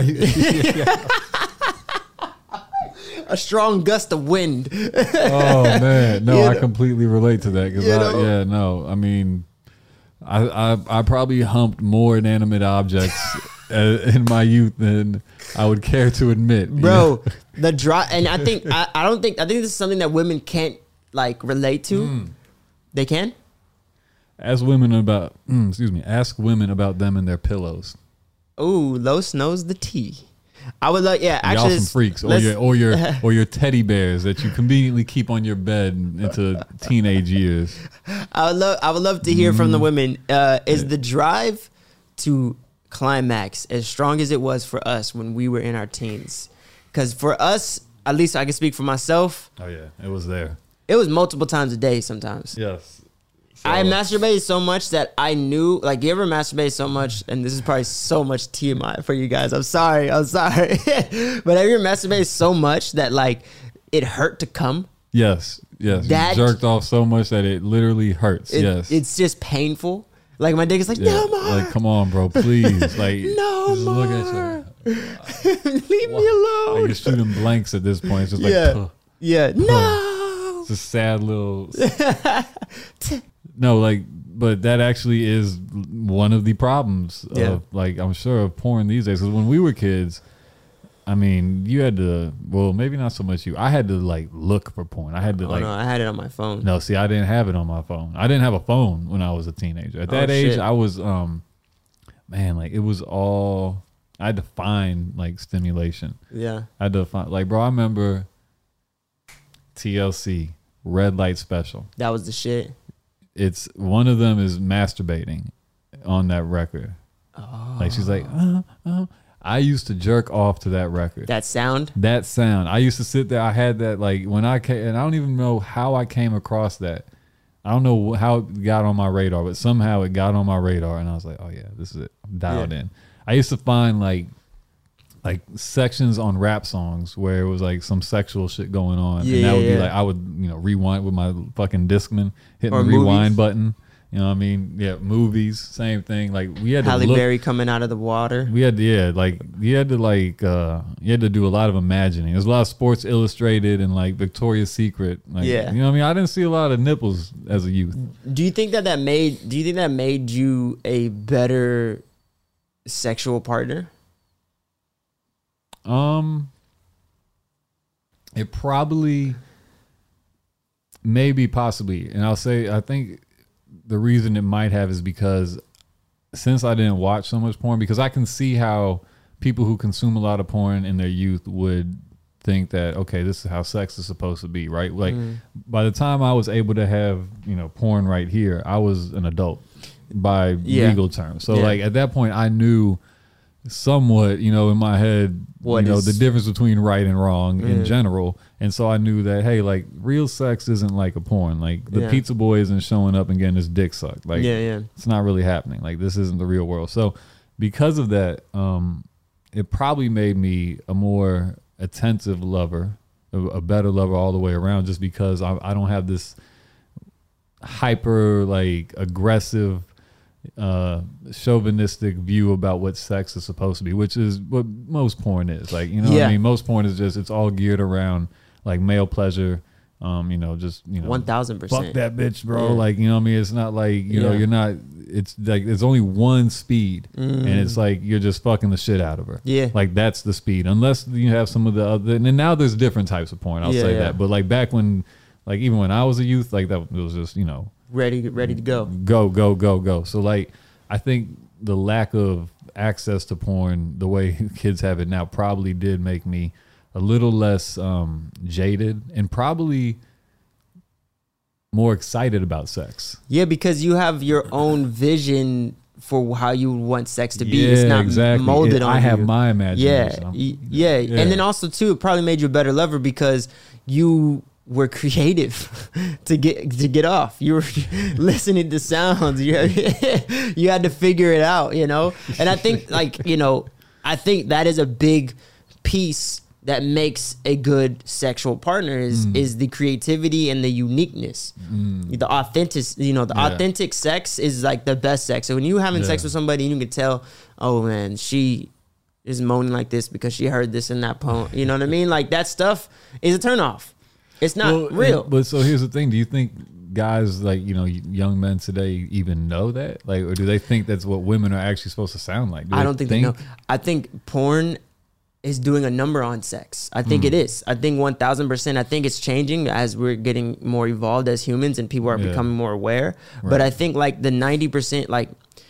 A strong gust of wind. Oh man, no, You I know? completely relate to that because You I, know? yeah, no, I mean, I I, I probably humped more inanimate objects uh, in my youth than I would care to admit, you know? Bro, the drive, and I think I, I don't think I think this is something that women can't like relate to. Mm. They can. Ask women about, mm, excuse me, ask women about them and their pillows. Ooh, Los knows the tea. I would like, yeah, actually, Y'all some let's- freaks, or let's- your or your or your teddy bears that you conveniently keep on your bed into teenage years. I would love, I would love to hear from Mm. the women. Uh, is the drive to climax as strong as it was for us when we were in our teens? Because for us, at least I can speak for myself. Oh yeah, it was there. It was multiple times a day. Sometimes Yes. I masturbated so much that I knew. Like, you ever masturbate so much? And this is probably so much T M I for you guys. I'm sorry. I'm sorry. But have you ever masturbated so much that like it hurt to come? Yes, yes. That- You jerked off so much that it literally hurts. It, yes. It's just painful. Like my dick is like, Yeah, no more. like, come on, bro, please. Like, No just look at more. you. Leave me Like, alone. you're shooting blanks at this point. It's just like, yeah. puh. Yeah. No. It's a sad little. No, like, but that actually is one of the problems Yeah. of, like, I'm sure of porn these days. Because when we were kids, I mean, you had to, well, maybe not so much you. I had to, like, look for porn. I had to, Oh like, no, I had it on my phone. no, see, I didn't have it on my phone. I didn't have a phone when I was a teenager. At that Oh, age, shit. I was, um, man, like, it was all, I had to find, like, stimulation. Yeah. I had to find, like, bro, I remember T L C, Red Light Special. That was the shit. It's one of them is masturbating on that record. Oh. Like she's like, uh, uh. I used to jerk off to that record. That sound. That sound. I used to sit there. I had that like when I came, and I don't even know how I came across that. I don't know how it got on my radar, but somehow it got on my radar, and I was like, oh yeah, this is it. I'm dialed Yeah. in. I used to find like like sections on rap songs where it was like some sexual shit going on, Yeah, and that would yeah, be yeah. like I would you know rewind with my fucking Discman, hitting Or the rewind movies. button. You know what I mean? Yeah, movies, same thing. Like we had to Halle look. Berry coming out of the water. We had to, yeah, like you had to like uh you had to do a lot of imagining. There's a lot of Sports Illustrated and like Victoria's Secret. Like, Yeah. you know what I mean? I didn't see a lot of nipples as a youth. Do you think that that made? Do you think that made you a better sexual partner? Um, it probably, maybe, possibly, and I'll say I think the reason it might have is because since I didn't watch so much porn, because I can see how people who consume a lot of porn in their youth would think that okay, this is how sex is supposed to be, right? Like Mm. by the time I was able to have you know porn right here, I was an adult by Yeah. legal terms. So Yeah. like at that point, I knew somewhat, you know, in my head, What you know, is- the difference between right and wrong in Mm. general. And so I knew that, hey, like real sex isn't like a porn. Like the Yeah. pizza boy isn't showing up and getting his dick sucked. Like yeah, yeah. it's not really happening. Like this isn't the real world. So because of that, um, it probably made me a more attentive lover, a, a better lover all the way around, just because I, I don't have this hyper like aggressive uh chauvinistic view about what sex is supposed to be, which is what most porn is. Like, you know what Yeah. I mean? Most porn is just, it's all geared around like male pleasure. Um, you know, just, you know, One thousand fuck percent. that bitch, bro. Yeah. Like, you know what I mean? It's not like, you know, Yeah. you're not, it's like, there's only one speed Mm. and it's like, you're just fucking the shit out of her. Yeah. Like that's the speed, unless you have some of the other, and now there's different types of porn. I'll Yeah, say yeah. that. But like back when, like even when I was a youth, like that it was just, you know, Ready, ready to go. go, go, go, go. So like, I think the lack of access to porn, the way kids have it now, probably did make me a little less um, jaded and probably more excited about sex. Yeah, because you have your own vision for how you want sex to be. Yeah, it's not exactly. molded it, on I have you. my imagination. Yeah, I'm- yeah, yeah. and then also too, it probably made you a better lover because you were creative to get to get off. You were listening to sounds. You had, you had to figure it out, you know. And I think, like, you know, I think that is a big piece that makes a good sexual partner is mm. is the creativity and the uniqueness, mm. the authentic. You know, the yeah. authentic sex is like the best sex. So when you having yeah. sex with somebody, and you can tell, oh man, she is moaning like this because she heard this in that poem. You know what I mean? Like that stuff is a turnoff. It's not well, real. And, but so here's the thing: do you think guys, like, you know, young men today even know that, like, or do they think that's what women are actually supposed to sound like? Do I don't think, think they know. I think porn is doing a number on sex. I think mm. it is. I think one thousand percent. I think it's changing as we're getting more evolved as humans and people are yeah. becoming more aware. Right. But I think like the ninety percent, like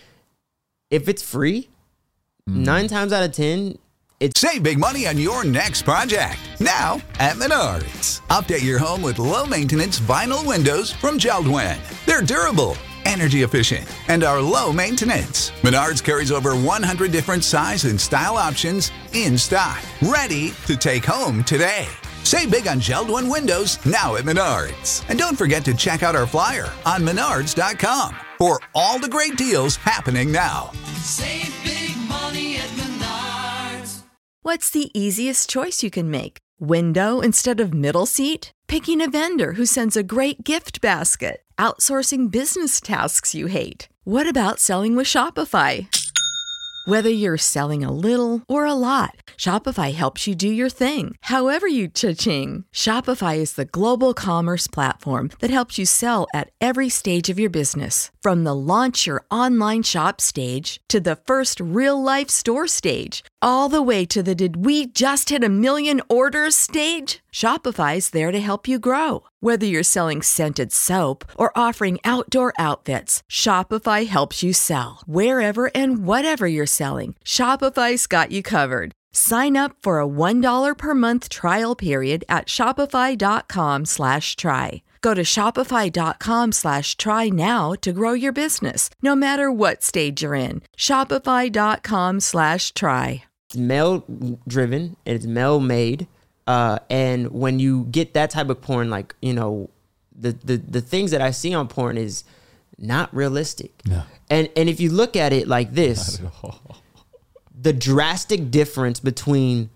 if it's free, mm. nine times out of ten, it's save big money on your next project now at Menards. Update your home with low maintenance vinyl windows from Jeld-Wen. They're durable, energy efficient, and are low maintenance. Menards carries over one hundred different size and style options in stock, ready to take home today. Save big on Jeld-Wen windows now at Menards. And don't forget to check out our flyer on menards dot com for all the great deals happening now. Save big money at Menards. What's the easiest choice you can make? Window instead of middle seat? Picking a vendor who sends a great gift basket? Outsourcing business tasks you hate? What about selling with Shopify? Whether you're selling a little or a lot, Shopify helps you do your thing, however you cha-ching. Shopify is the global commerce platform that helps you sell at every stage of your business. From the launch your online shop stage to the first real-life store stage, all the way to the did we just hit a million orders stage. Shopify's there to help you grow. Whether you're selling scented soap or offering outdoor outfits, Shopify helps you sell. Wherever and whatever you're selling, Shopify's got you covered. Sign up for a one dollar per month trial period at shopify.com slash try. Go to shopify.com slash try now to grow your business, no matter what stage you're in. Shopify.com slash try. It's male driven and it's male made. Uh, and when you get that type of porn, like, you know, the, the, the things that I see on porn is not realistic. No. And, and if you look at it like this, the drastic difference between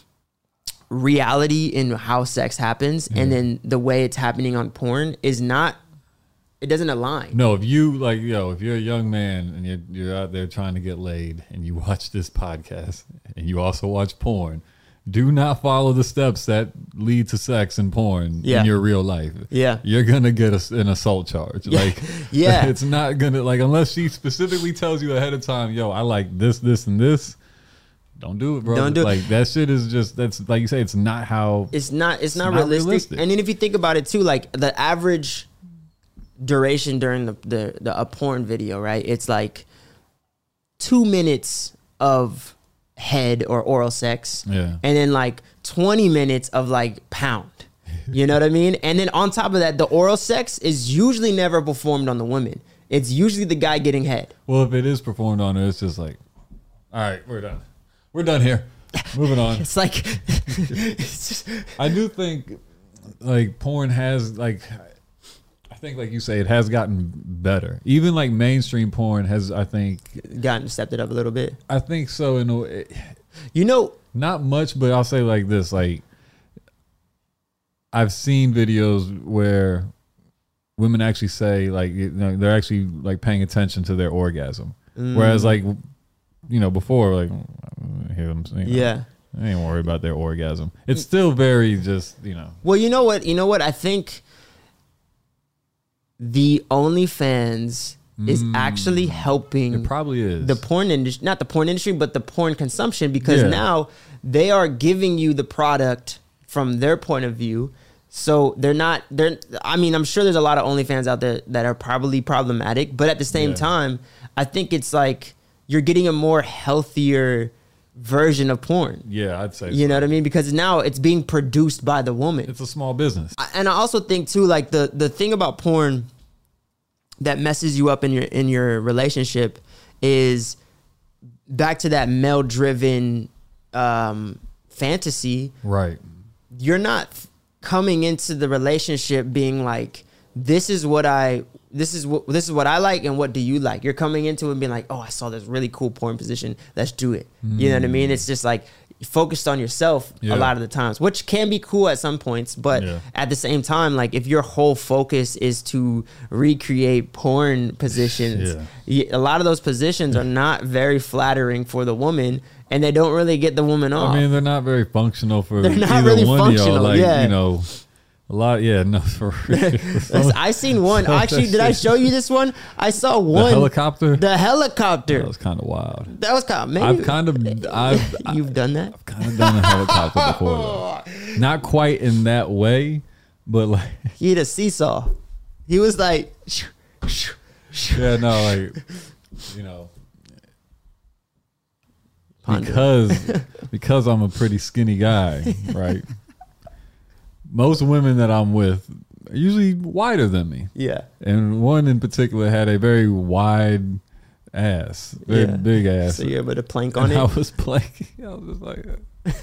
reality and how sex happens mm. and then the way it's happening on porn is not, it doesn't align. No, if you like, yo, if you're a young man and you're, you're out there trying to get laid and you watch this podcast and you also watch porn, do not follow the steps that lead to sex and porn yeah. in your real life. Yeah. You're going to get a, an assault charge. Yeah. Like, yeah. It's not going to, like, unless she specifically tells you ahead of time, yo, I like this, this, and this. Don't do it, bro. Don't do like, it. That shit is just, that's, like you say, it's not how. It's not, it's, it's not, not realistic. realistic. And then if you think about it too, like the average duration during the, the, the a porn video, right? It's like two minutes of head or oral sex, yeah, and then like twenty minutes of like pound. You know what I mean? And then on top of that, the oral sex is usually never performed on the women. It's usually the guy getting head. Well, if it is performed on her, it's just like, all right, we're done. We're done here. Moving on. It's like, it's just, I do think like porn has like, I think like you say, it has gotten better. Even like mainstream porn has, I think, gotten stepped it up a little bit. I think so. In a way, you know, not much, but I'll say like this: like I've seen videos where women actually say like, you know, they're actually like paying attention to their orgasm, mm. whereas like, you know, before like hear them, you know, yeah, I ain't worried about their orgasm. It's still very just, you know. Well, you know what? You know what? I think the OnlyFans is mm. actually helping. It probably is the porn industry, not the porn industry, but the porn consumption, because yeah. now they are giving you the product from their point of view. So they're not, they're, I mean, I'm sure there's a lot of OnlyFans out there that are probably problematic, but at the same yeah. time, I think it's like you're getting a more healthier version of porn. Yeah, I'd say You so. know what I mean? Because now it's being produced by the woman. It's a small business. And I also think too, like the, the thing about porn that messes you up in your, in your relationship is back to that male driven um, fantasy. Right. You're not coming into the relationship being like, this is what I this is what this is what I like and what do you like. You're coming into it and being like, oh, I saw this really cool porn position. Let's do it. Mm. You know what I mean? It's just like focused on yourself yeah. a lot of the times, which can be cool at some points, but yeah. at the same time, like if your whole focus is to recreate porn positions, yeah. a lot of those positions are not very flattering for the woman, and they don't really get the woman off. I mean, they're not very functional for they're not either really one functional, of y'all. Like, yeah. you know, a lot, yeah, no, for real. I seen one. Actually, did I show you this one? I saw one. The helicopter? The helicopter. That was kind of wild. That was kind of, maybe. I've kind of, I've, You've done that? I've kind of done a helicopter before, though. Not quite in that way, but like. He had a seesaw. He was like. Yeah, no, like, you know. Because, because I'm a pretty skinny guy, right? Most women that I'm with are usually wider than me. Yeah. And one in particular had a very wide ass, very yeah. big ass. So you're able to plank and on I it? I was planking. I was just like,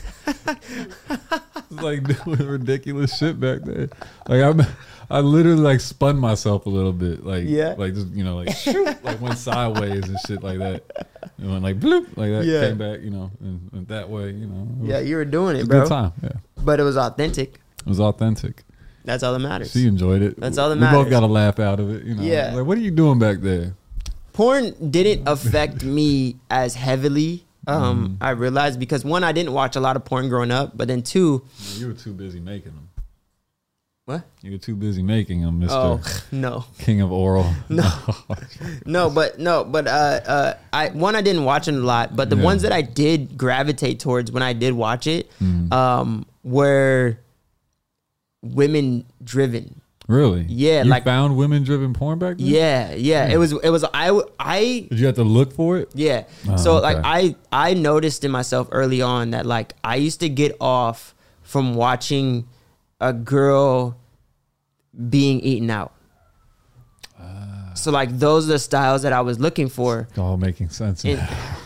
I was like doing ridiculous shit back there. Like I'm, I literally like spun myself a little bit. Like, yeah. like just, you know, like, like went sideways and shit like that. And went like bloop, like that, yeah. came back, you know, and, and that way, you know. Yeah, you were doing it, it was bro. a good time, yeah. But it was authentic. It was authentic. That's all that matters. She enjoyed it. That's all that we matters. We both got a laugh out of it, you know. Yeah. Like, what are you doing back there? Porn didn't affect me as heavily, um, mm. I realized, because one, I didn't watch a lot of porn growing up, but then two, you were too busy making them. What? You were too busy making them, Mister Oh, no. King of Oral. No. no, but no, but uh, uh, I one I didn't watch it a lot, but the yeah. ones that I did gravitate towards when I did watch it mm. um, were women driven. Really? Yeah. You like found women driven porn back then? Yeah, yeah. yeah. It was it was I I Did you have to look for it? Yeah. Oh, so okay. like I I noticed in myself early on that like I used to get off from watching a girl being eaten out. Uh, so like those are the styles that I was looking for. It's all making sense. In,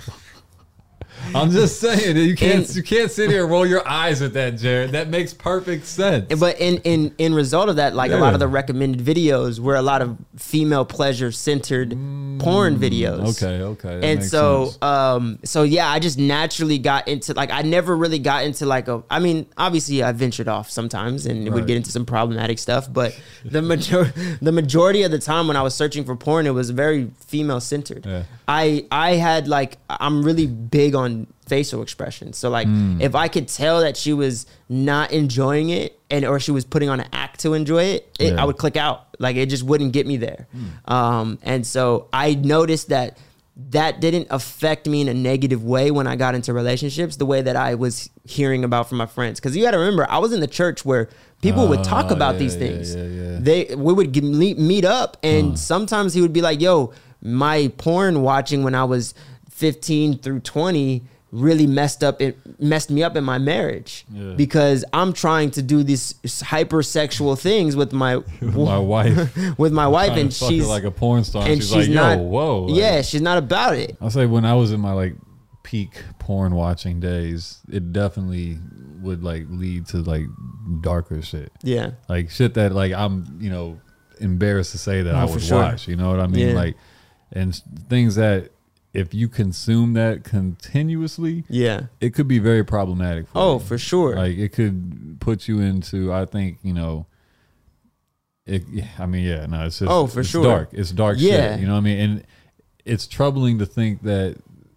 I'm just saying you can't in, you can't sit here and roll your eyes at that, Jared. That makes perfect sense. But in in in result of that, like yeah. a lot of the recommended videos were a lot of female pleasure centered mm, porn videos. Okay, okay. That and makes so sense. um so yeah, I just naturally got into like I never really got into like a I mean, obviously I ventured off sometimes and right. would get into some problematic stuff, but the major the majority of the time when I was searching for porn, it was very female centered. Yeah. I I had like I'm really big on facial expression. So like mm. if I could tell that she was not enjoying it and or she was putting on an act to enjoy it, it yeah. I would click out. Like it just wouldn't get me there. Mm. Um, and so I noticed that that didn't affect me in a negative way when I got into relationships the way that I was hearing about from my friends. Because you got to remember, I was in the church where people uh, would talk about yeah, these things. Yeah, yeah, yeah. They we would get, meet, meet up and uh. sometimes he would be like, yo, my porn watching when I was fifteen through twenty really messed up it messed me up in my marriage yeah. because I'm trying to do these hypersexual things with my with my wife with my wife and she's like a porn star and she's, she's like not, yo whoa like, yeah she's not about it. I'll say when I was in my like peak porn watching days, it definitely would like lead to like darker shit. Yeah, like shit that like I'm you know embarrassed to say that oh, I would sure. watch. You know what I mean? Yeah. Like and things that if you consume that continuously, yeah, it could be very problematic for oh, you. For sure. Like it could put you into, I think, you know, it, I mean, yeah, no, it's just, oh, for it's sure. dark. It's dark yeah. shit. You know what I mean? And it's troubling to think that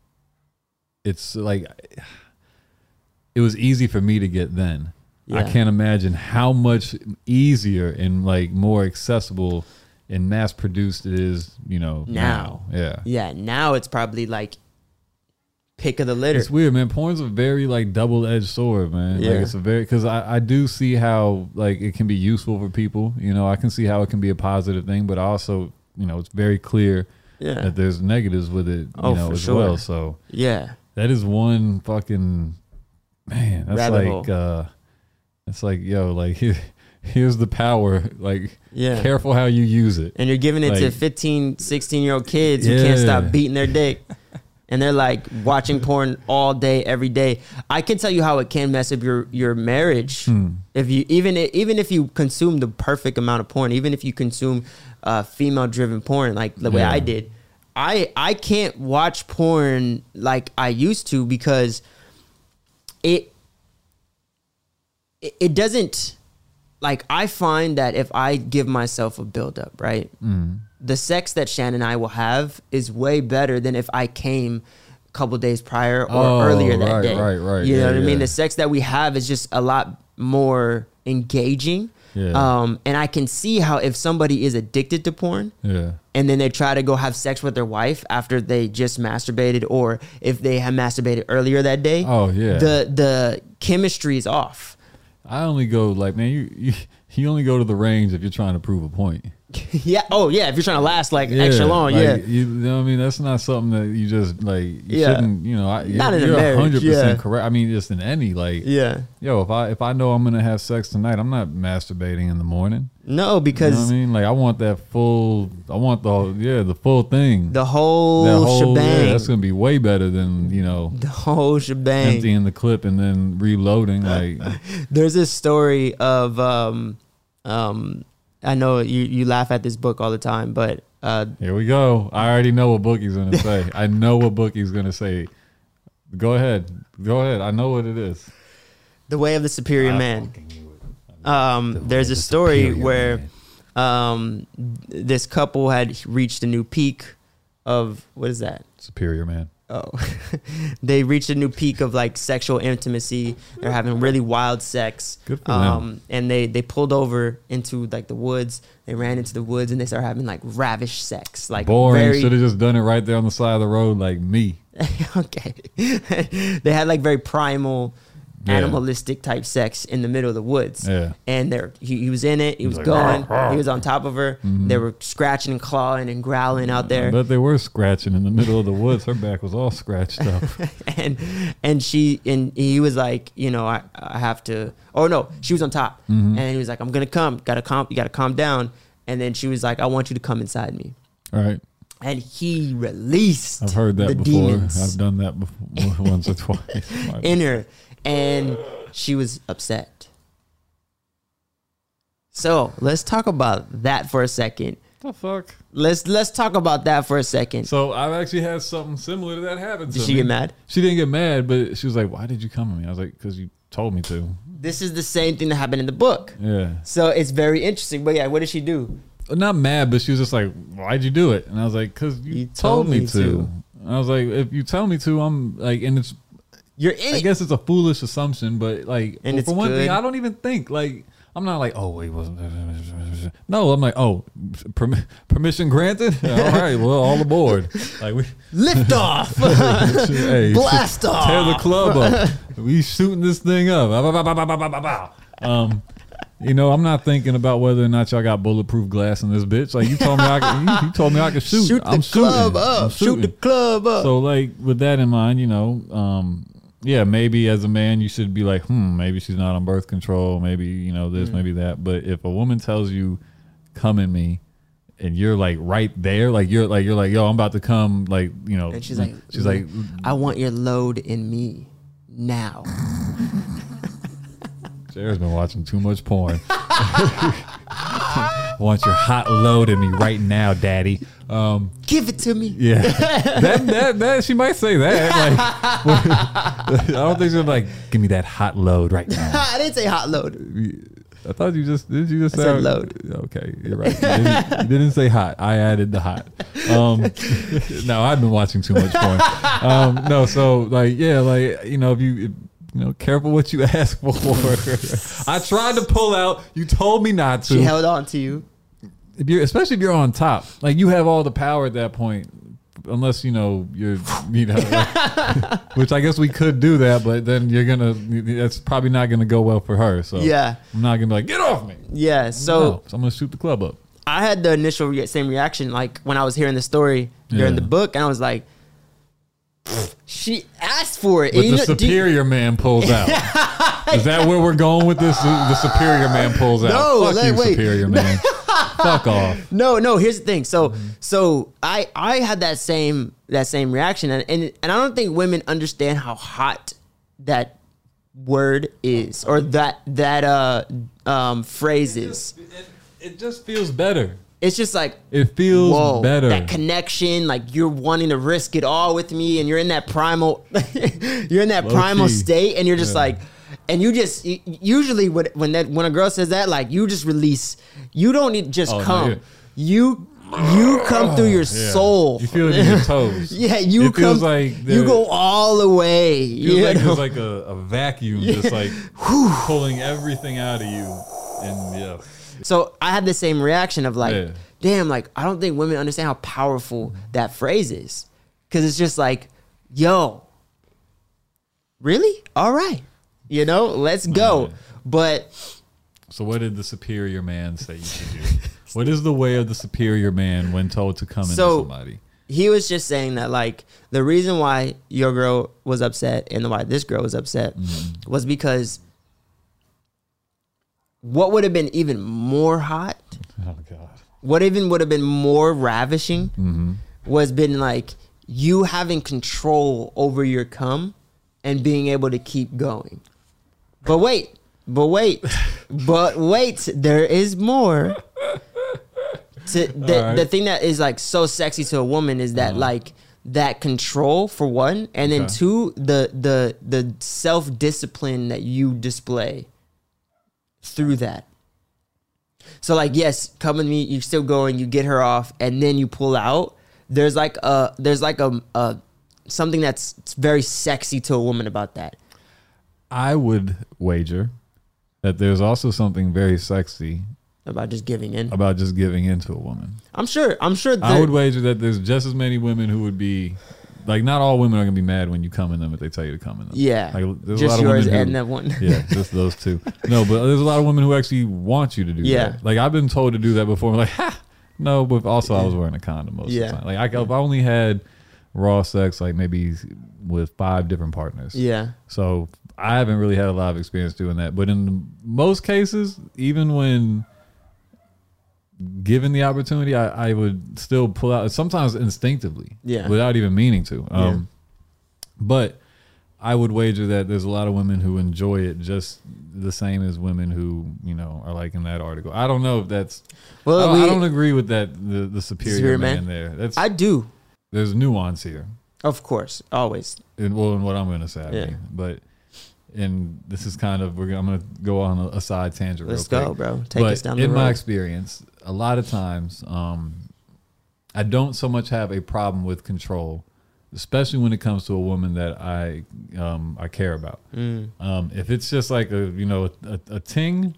it's like, it was easy for me to get then. Yeah. I can't imagine how much easier and like more accessible and mass produced it is, you know, now. now. Yeah. Yeah. Now it's probably like pick of the litter. It's weird, man. Porn's a very like double edged sword, man. Yeah. Like it's a very, cause I, I do see how like it can be useful for people. You know, I can see how it can be a positive thing, but also, you know, it's very clear yeah. that there's negatives with it, you oh, know, for as sure. well. So yeah, that is one fucking, man, that's rabbit like, hole. uh, it's like, yo, like here, here's the power. Like, Yeah. careful how you use it. And you're giving it to Like- fifteen, sixteen year old kids who can't Yeah. stop beating their dick. And they're like watching porn all day, every day. I can tell you how it can mess up your, your marriage. Hmm. If you even even if you consume the perfect amount of porn, even if you consume uh, female driven porn like the way Yeah. I did, I I can't watch porn like I used to because it it, it doesn't, like, I find that if I give myself a build up, right? Mm. The sex that Shannon and I will have is way better than if I came a couple days prior or Oh, earlier that right, day. right, right. You know Yeah, what I mean? yeah. The sex that we have is just a lot more engaging. Yeah. Um, and I can see how if somebody is addicted to porn Yeah. and then they try to go have sex with their wife after they just masturbated, or if they have masturbated earlier that day, Oh, yeah. the the chemistry is off. I only go like, man, you, you you only go to the range if you're trying to prove a point. Yeah. Oh, yeah. If you're trying to last like Yeah, extra long, like, yeah. You know what I mean? That's not something that you just like. You Yeah. shouldn't. You know, I, Not in a you're marriage, hundred yeah. percent correct. I mean, just in any like. Yeah. Yo, if I if I know I'm gonna have sex tonight, I'm not masturbating in the morning. No, You because know what I mean? Like, I want that full. I want the yeah the full thing. the whole, that whole shebang. Yeah, that's gonna be way better than you know the whole shebang. emptying the clip and then reloading. Like, There's this story of um um I know you you laugh at this book all the time, but uh here we go. I already know what Bookie's gonna say. I know what Bookie's gonna say. Go ahead. Go ahead. I know what it is. The Way of the Superior I Man. fucking knew it. Um there's a the story Superior where Man. um this couple had reached a new peak of, what is that? Superior Man. Oh, they reached a new peak of like sexual intimacy. They're having really wild sex. Good for them. Um, and they they pulled over into like the woods. They ran into the woods and they started having like ravish sex. Like Boring. very Should have just done it right there on the side of the road, like me. okay. They had like very primal, Yeah. animalistic type sex in the middle of the woods. Yeah. And there he, he was in it. He was, like, going. "Rah, rah." He was on top of her. Mhm. They were scratching and clawing and growling out there. I bet they were scratching in the middle of the woods. Her back was all scratched up. and and she and he was like, you know, I, I have to. Oh no, she was on top, Mhm. and he was like, I'm gonna come. Gotta calm. You gotta calm down. And then she was like, I want you to come inside me. All right. And he released. I've heard that the before. demons I've done that before once or twice. My- in her, and she was upset. So let's talk about that for a second. the fuck? Let's let's talk about that for a second. So I've actually had something similar to that happen to Did she me. get mad? She didn't get mad, but she was like, "Why did you come to me?" I was like, "Because you told me to." This is the same thing that happened in the book. Yeah. So it's very interesting. But yeah, what did she do? Not mad, but she was just like, "Why'd you do it?" And I was like, "Cause you, You told, told me, me to. to. And I was like, "If you tell me to, I'm like," and it's, You're in I it. guess it's a foolish assumption, but like, And for it's one good. thing, I don't even think like I'm not like, "Oh, wait, wasn't." No, I'm like, "Oh, perm- permission granted. All right, well, all aboard." Like we Lift off. hey, Blast off. tear the club up. We shooting this thing up. Bow, bow, bow, bow, bow, bow, bow. Um, you know, I'm not thinking about whether or not y'all got bulletproof glass in this bitch. Like you told me, I could, you, you told me I could shoot. Shoot the I'm shooting. club I'm up. Shoot shooting. the club up. So, like with that in mind, you know, um, yeah, maybe as a man you should be like, hmm, maybe she's not on birth control. Maybe you know this, Mm. maybe that. But if a woman tells you, "Come in me," and you're like right there, like you're like you're like, "Yo, I'm about to come," like you know, And she's like, she's like, I want your load in me now. Jared's been watching too much porn. I want your hot load in me right now, daddy. Um, Give it to me. yeah, that, that that she might say that. Like, I don't think she's like, give me that hot load right now. I didn't say hot load. I thought you just did. You just I say said load. Okay, you're right. You didn't, you didn't say hot. I added the hot. Um, no, I've been watching too much porn. Um, no, so like, yeah, like you know, if you. If, You know, careful what you ask for. I tried to pull out. You told me not to. She held on to you. If you're, especially if you're on top, like you have all the power at that point. Unless you know you're, you know, like, which I guess we could do that, but then you're gonna. That's probably not gonna go well for her. So Yeah. I'm not gonna be like, get off me. Yeah. So No, so I'm gonna shoot the club up. I had the initial re- same reaction, like when I was hearing the story during Yeah. the book, and I was like, She asked for it. But And the you know- do you- superior man pulls out. Is that where we're going with this? The superior man pulls out. No, Fuck like, you, wait. superior man. Fuck off. No, no. Here's the thing. So, Mm-hmm. so I, I had that same, that same reaction, and, and and I don't think women understand how hot that word is, or that that uh um phrase is. It, it just feels better. It's just like, It feels whoa, better. that connection. Like you're wanting to risk it all with me, and you're in that primal, you're in that Low primal key. state, and you're just Yeah. like. And you just you- usually when when that when a girl says that, like you just release. You don't need just Oh, no, come. yeah. You you come through your Yeah. soul. You feel it in your toes. Yeah, you It feels come. like you the- go all the way. It feels You like know? there's like a, a vacuum just like pulling everything out of you. And yeah. So I had the same reaction of like, Yeah. damn, like I don't think women understand how powerful that phrase is, because it's just like, yo, really? All right, you know, let's go. Yeah. But So what did the superior man say you should do? What is the way of the superior man when told to come So- into somebody? he was just saying that like the reason why your girl was upset and why this girl was upset Mm-hmm. was because what would have been even more hot, Oh God. what even would have been more ravishing Mm-hmm. was been like you having control over your cum and being able to keep going. But wait, but wait, but wait, there is more. To, the, All right. the thing that is like so sexy to a woman is that like that control for one, and then Okay. two, the the the self discipline that you display through that. So like yes, come with me, you still going, you get her off, and then you pull out. There's like a there's like a, a something that's very sexy to a woman about that. I would wager that there's also something very sexy About just giving in. about just giving into a woman. I'm sure. I'm sure. I there- would wager that there's just as many women who would be like, not all women are gonna be mad when you come in them if they tell you to come in them. Yeah. like there's Just a lot of yours women who, and that one. yeah, just those two. No, but there's a lot of women who actually want you to do Yeah. that. Like I've been told to do that before. I'm like, ha, no, but also I was wearing a condom most Yeah. of the time. Like I, I've only had raw sex like maybe with five different partners. Yeah. So I haven't really had a lot of experience doing that. But in most cases, even when given the opportunity, I, I would still pull out, sometimes instinctively, Yeah. without even meaning to. Um, But I would wager that there's a lot of women who enjoy it just the same as women who, you know, are like in that article. I don't know if that's. Well, I, don't, we- I don't agree with that. The, the superior, Superior man, man? there. That's I do. there's nuance here. Of course. Always. In, well, in what I'm going to say, I Yeah. mean. But and this is kind of we're. gonna- I'm going to go on a, a side tangent. Let's real go, quick. bro. Take but us down the in my road. experience, a lot of times, um, I don't so much have a problem with control, especially when it comes to a woman that I um, I care about. Mm. Um, if it's just like a you know a, a ting,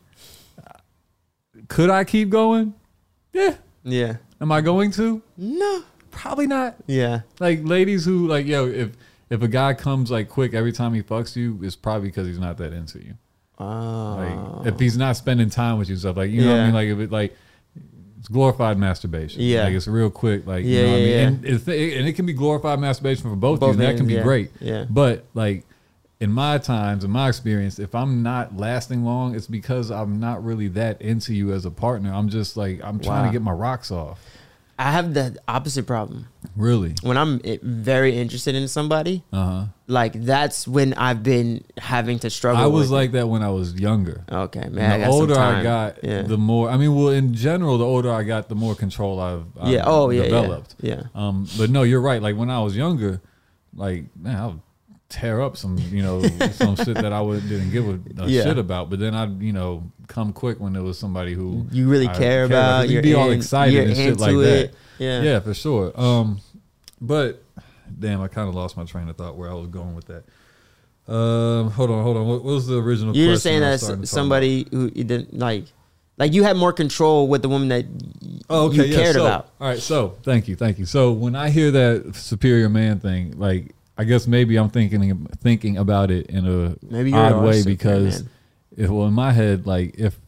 could I keep going? Yeah. Yeah. Am I going to? No. Probably not. Yeah. Like ladies who like yo, if if a guy comes like quick every time he fucks you, it's probably because he's not that into you. Oh. Like if he's not spending time with you, stuff like you know what I Yeah. mean. Like if it like it's glorified masturbation. Yeah. like it's real quick. Like Yeah, you know what yeah, I mean. yeah. And, it's, and it can be glorified masturbation for both, Both of you. And that ends, can be yeah. great. Yeah. But like in my times, in my experience, if I'm not lasting long, it's because I'm not really that into you as a partner. I'm just like I'm trying Wow. to get my rocks off. I have the opposite problem. Really. When I'm eh, very interested in somebody, Uh huh. like that's when I've been having to struggle. I was with like that when I was younger. it. okay, And man. I the got some older I time. got, yeah, the more. I mean, well, in general, the older I got, the more control I've, I've yeah. Oh, yeah, developed. yeah, yeah. Um, but no, you're right. Like when I was younger, like man, I would tear up some, you know, some shit that I would didn't give a, a Yeah. shit about. But then I'd, you know, come quick when there was somebody who You really I care cared about. 'Cause You're You'd be all in- excited you're and shit like into that. it. Yeah, Yeah, for sure. Um, but damn, I kind of lost my train of thought where I was going with that. Um, hold on, hold on. What, what was the original? You're just question saying I that was starting to talk somebody who you didn't like, like you had more control with the woman that y- Oh, okay, you yeah, cared so, about. All right, so thank you, thank you. So when I hear that superior man thing, like I guess maybe I'm thinking thinking about it in a Maybe you're odd our way superior because man. if well in my head, like if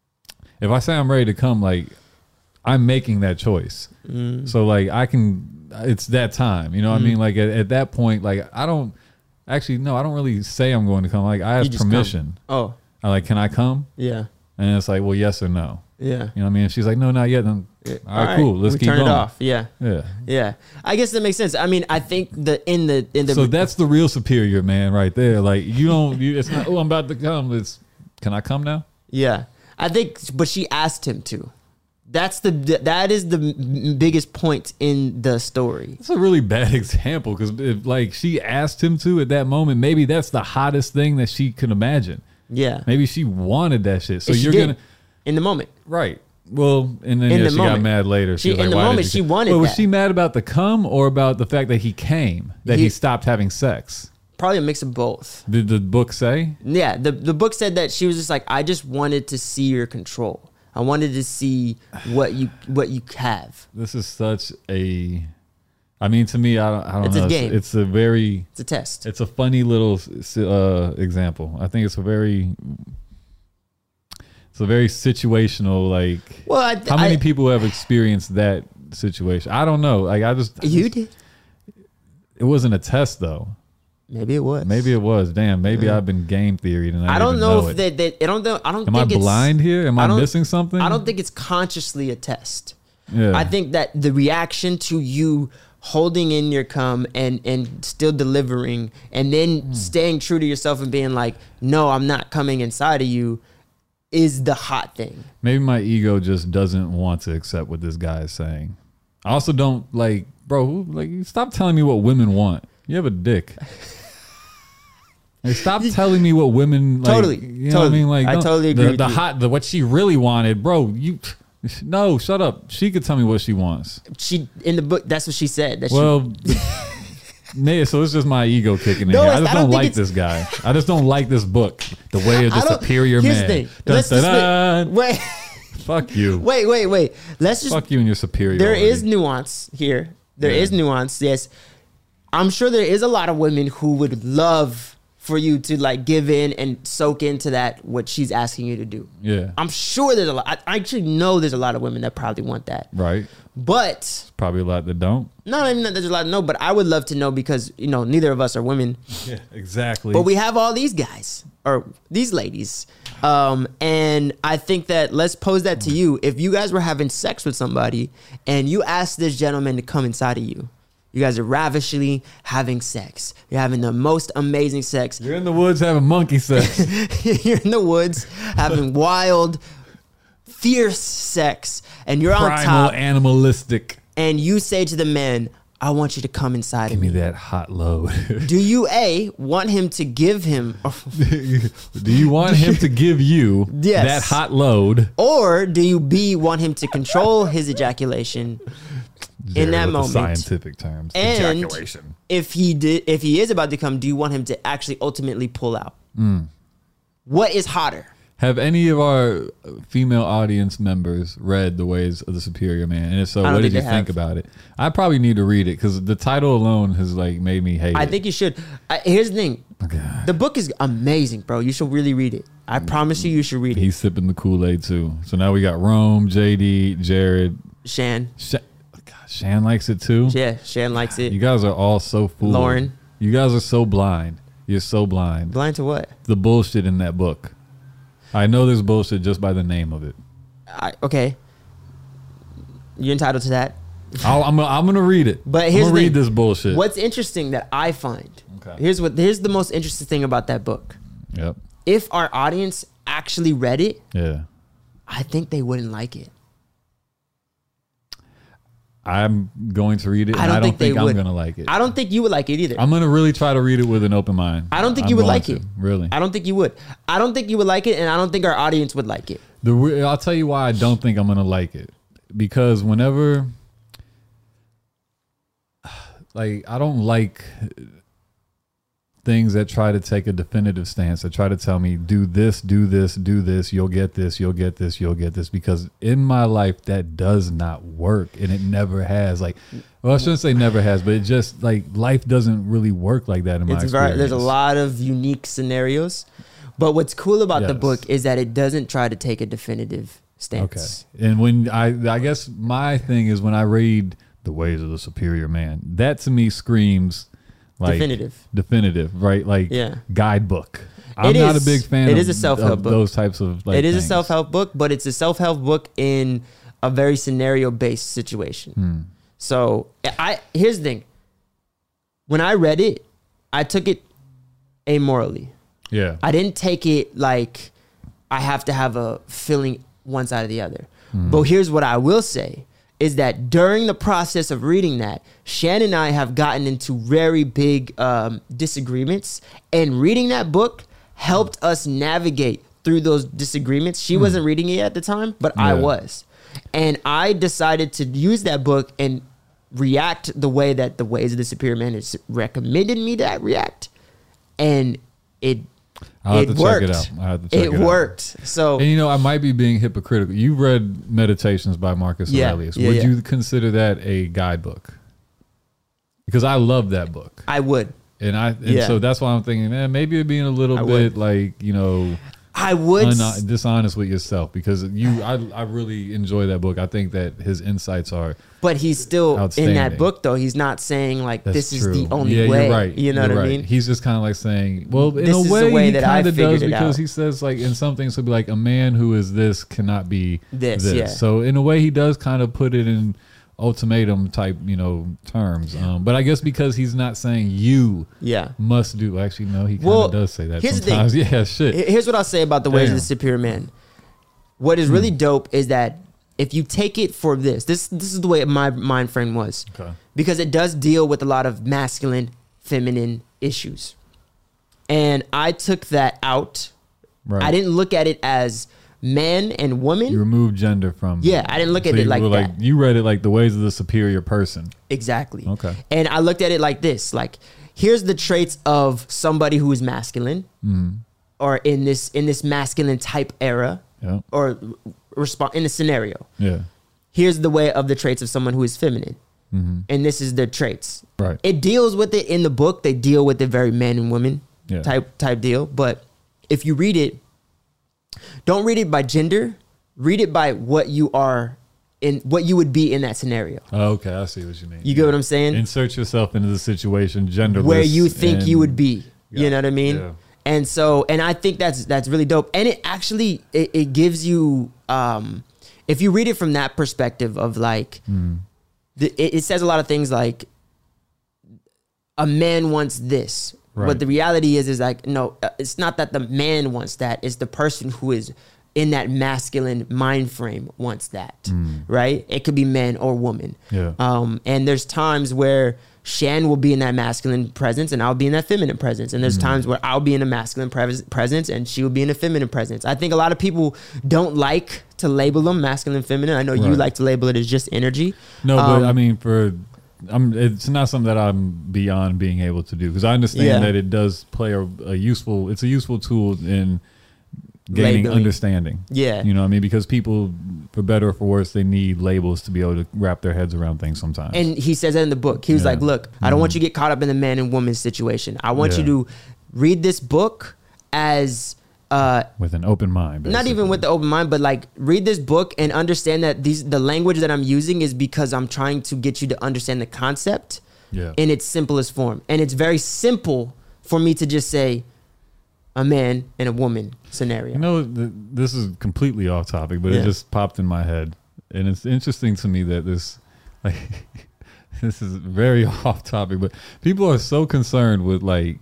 if I say I'm ready to come, like I'm making that choice. Mm. So like I can it's that time. You know what Mm-hmm. I mean? Like at, at that point, like I don't actually no, I don't really say I'm going to come. Like I You ask just permission. come. Oh, I like, can I come? yeah, And it's like, well, yes or no. yeah. You know what I mean? If she's like, no, not yet. Then Yeah. all right, cool. Let's we keep turn going. it off. Yeah, Yeah. yeah. I guess that makes sense. I mean, I think the in the in the So that's the real superior man right there. Like you don't. You, it's not. Oh, I'm about to come. It's. Can I come now? yeah. I think, but she asked him to. That's the that is the m- biggest point in the story. It's a really bad example because if like she asked him to at that moment, maybe that's the hottest thing that she could imagine. Yeah, Maybe she wanted that shit. So And she you're did, gonna in the moment. right. Well, and then In yeah, the she moment. got mad later. She, She- was like, in the Why did moment, you she come?" wanted Well, was that. she mad about the cum or about the fact that he came, that he, He- stopped having sex? Probably a mix of both. Did the book say? Yeah, the the book said that she was just like, I just wanted to see your control. I wanted to see what you what you have. This is such a. I mean, to me, I don't, I don't It's a know. game. It's, it's a very. It's a test. It's a funny little uh, example. I think it's a very. It's a very situational. Like, Well, I, how many I, people have experienced that situation? I don't know. Like, I just. I You just- did? It wasn't a test though. Maybe it was. Maybe it was. Damn. Maybe I've been game theoried and I, I don't even know, know if it. they, they. I don't know. I don't. Am I think it's, blind here? Am I, don't- missing something? I don't think it's consciously a test. Yeah. I think that the reaction to you holding in your cum and and still delivering and then Hmm. staying true to yourself and being like, no, I'm not coming inside of you, is the hot thing. Maybe my ego just doesn't want to accept what this guy is saying. I also don't like, bro. Who, like, stop telling me what women want. You have a dick. Like, stop telling me what women like, Totally, You know totally. what I mean? Like, I don't- totally agree The, with the you. hot, the what she really wanted, bro. You, no, shut up. She could tell me what she wants. She in the book. That's what she said. That Well, yeah. So it's just my ego kicking in. No, here. I it's- just I don't, don't think like it's- this guy. I just don't like this book. The way of I the don't- superior here's man. the thing. Dun, Let's dun, just dun. wait, Fuck you. wait, wait, wait. Let's just. Fuck you and your superior. There is nuance here. There is Yeah. nuance. Yes, I'm sure there is a lot of women who would love for you to like give in and soak into that what she's asking you to do. Yeah. I'm sure there's a lot. I actually know there's a lot of women that probably want that. Right. But Probably a lot that don't. not even that there's a lot. No, but I would love to know because you know neither of us are women. Yeah, exactly. But we have all these guys or these ladies. Um, and I think that let's pose that to you. If you guys were having sex with somebody and you asked this gentleman to come inside of you, you guys are ravishingly having sex. You're having the most amazing sex. You're in the woods having monkey sex. You're in the woods having wild, fierce sex. And you're on Primal, top. animalistic. And you say to the man, I want you to come inside Give of me me. that hot load. Do you A, want him to give him, Do you want him to give you Yes. that hot load? or do you B, want him to control his ejaculation in that With the moment? scientific terms. And Ejaculation. if he did, if he is about to come, do you want him to actually ultimately pull out? Mm. What is hotter? Have any of our female audience members read The Ways of the Superior Man? And if so, I don't what did think you they think have. about it? I probably need to read it because the title alone has like made me hate I it. think you should. I, here's the thing: God. the book is amazing, bro. You should really read it. I promise you, you should read it. He's sipping the Kool-Aid too. So now we got Rome, J D, Jared. Shan, Sha- God, Shan likes it too. yeah, Shan likes it. You guys are all so fooled. Lauren. You guys are so blind. You're so blind. Blind to what? The bullshit in that book. I know there's bullshit just by the name of it. I, okay, you're entitled to that. I'll, I'm, I'm going to read it. But I'm here's going to the read thing. this bullshit. What's interesting that I find. Okay. Here's what. Here's the most interesting thing about that book. Yep. If our audience actually read it, Yeah. I think they wouldn't like it. I'm going to read it. I and don't I don't think think, they I'm would. going to like it. I don't think you would like it either. I'm going to really try to read it with an open mind. I don't think I'm you would going like to, it. Really. I don't think you would. I don't think you would like it, and I don't think our audience would like it. The re- I'll tell you why I don't think I'm gonna like it, because whenever, like, I don't like things that try to take a definitive stance, that try to tell me do this, do this, do this, you'll get this, you'll get this, you'll get this, because in my life that does not work, and it never has. Like, well, I shouldn't say never has, but it just like life doesn't really work like that in my It's experience. very, there's a lot of unique scenarios, but what's cool about the Yes. book is that it doesn't try to take a definitive Okay. stance. And when I, I guess my thing is when I read The Ways of the Superior Man. That to me screams like definitive, definitive, right? Like Yeah. guidebook. I'm It not is- a big fan it of, is a self-help of book. those types of like it is things. a self-help book, but it's a self-help book in a very scenario-based situation. Hmm. So I here's the thing. When I read it, I took it amorally. Yeah. I didn't take it like I have to have a feeling one side or the other. But here's what I will say is that during the process of reading that, Shan and I have gotten into very big um, disagreements, and reading that book helped us navigate through those disagreements. She wasn't reading it at the time, but I Yeah. was. And I decided to use that book and react the way that the Ways of the Superior Man has recommended me to react. And it I'll have it to check worked. it out. I'll have to check it it out. worked. So And you know, I might be being hypocritical. You read Meditations by Marcus Yeah, Aurelius. yeah, Would yeah. you consider that a guidebook? Because I love that book. I would. And I and Yeah. so that's why I'm thinking, man, maybe you're being a little I bit would. like, you know, I would. un- dishonest with yourself, because you I I really enjoy that book. I think that his insights are But he's still in Outstanding. that book, though. He's not saying like that's this true. is the only yeah, way. You're right. You know You're what I right. mean? He's just kind of like saying, well, in This a is the way, way he that I kind of figured does, it because out. he says like in some things he'll be like, a man who is this cannot be This, this. yeah. So in a way, he does kind of put it in ultimatum type, you know, terms. Um, but I guess because he's not saying you Yeah. must do. Actually, no, he kind of Well, does say that here's the thing. sometimes. Yeah, shit. H- Here's what I'll say about the Ways of Damn. the Superior Man. What is really dope is that if you take it for this, this this is the way my mind frame was. Okay. Because it does deal with a lot of masculine, feminine issues. And I took that out. Right. I didn't look at it as man and woman. You remove gender from. Yeah, I didn't look at so it you like were that. You read it like the ways of the superior person. Exactly. Okay. And I looked at it like this: like, here's the traits of somebody who is masculine, Mm-hmm. or in this in this masculine type era, Yeah. or respond in a scenario. Yeah. Here's the way of the traits of someone who is feminine, Mm-hmm. and this is their traits. Right. It deals with it in the book. They deal with it very man and woman Yeah. type type deal. But if you read it, don't read it by gender. Read it by what you are in, what you would be in that scenario. Oh, okay, I see what you mean. You get what I'm saying? Insert yourself into the situation, genderless, Where you think and- you would be. Yeah. You know what I mean? Yeah. And so, and I think that's that's really dope. And it actually it, it gives you, um, if you read it from that perspective of like, Mm. the, it, it says a lot of things like, a man wants this. Right. But the reality is, is like, no, uh, it's not that the man wants that. It's the person who is in that masculine mind frame wants that, right? It could be man or woman. Mm. Yeah. Um, and there's times where Shan will be in that masculine presence and I'll be in that feminine presence. And there's Mm. times where I'll be in a masculine pres- presence and she will be in a feminine presence. I think a lot of people don't like to label them masculine, feminine. I know you Right. like to label it as just energy. No, Um, but I mean, for I'm, it's not something that I'm beyond being able to do, because I understand Yeah. that it does play a, a useful. It's a useful tool in gaining Labeling. understanding. Yeah. You know what I mean? Because people, for better or for worse, they need labels to be able to wrap their heads around things sometimes. And he says that in the book. He was Yeah. like, look, I don't want you to get caught up in the man and woman situation. I want Yeah. you to read this book as uh, with an open mind. not even basically. with the open mind, but like read this book and understand that these the language that I'm using is because I'm trying to get you to understand the concept Yeah. in its simplest form. And it's very simple for me to just say a man and a woman scenario. You know, th- this is completely off topic, but Yeah. it just popped in my head, and it's interesting to me that this, like, this is very off topic, but people are so concerned with like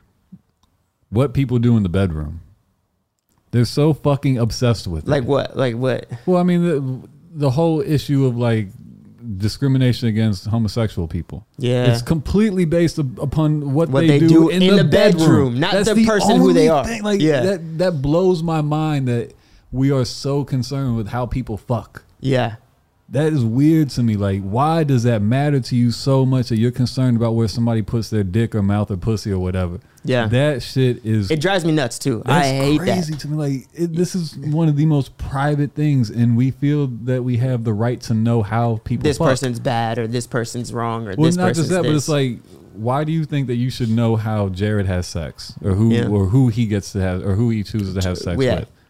what people do in the bedroom. They're so fucking obsessed with Like it. what? Like what? Well, I mean, the the whole issue of like discrimination against homosexual people. Yeah. It's completely based up- upon what, What they, they do, do in, in the, the bedroom, bedroom, not That's the person who they only are. thing. Like Yeah. that that blows my mind that we are so concerned with how people fuck. Yeah. That is weird to me. Like, why does that matter to you so much that you're concerned about where somebody puts their dick or mouth or pussy or whatever? Yeah. That shit is It drives me nuts too. that's I hate crazy that. to me. Like, it, this is one of the most private things, and we feel that we have the right to know how people This fuck. person's bad or this person's wrong or Well, this not person's just that, but this. it's like, why do you think that you should know how Jared has sex, or who, Yeah. or who he gets to have, or who he chooses to have sex Yeah. with?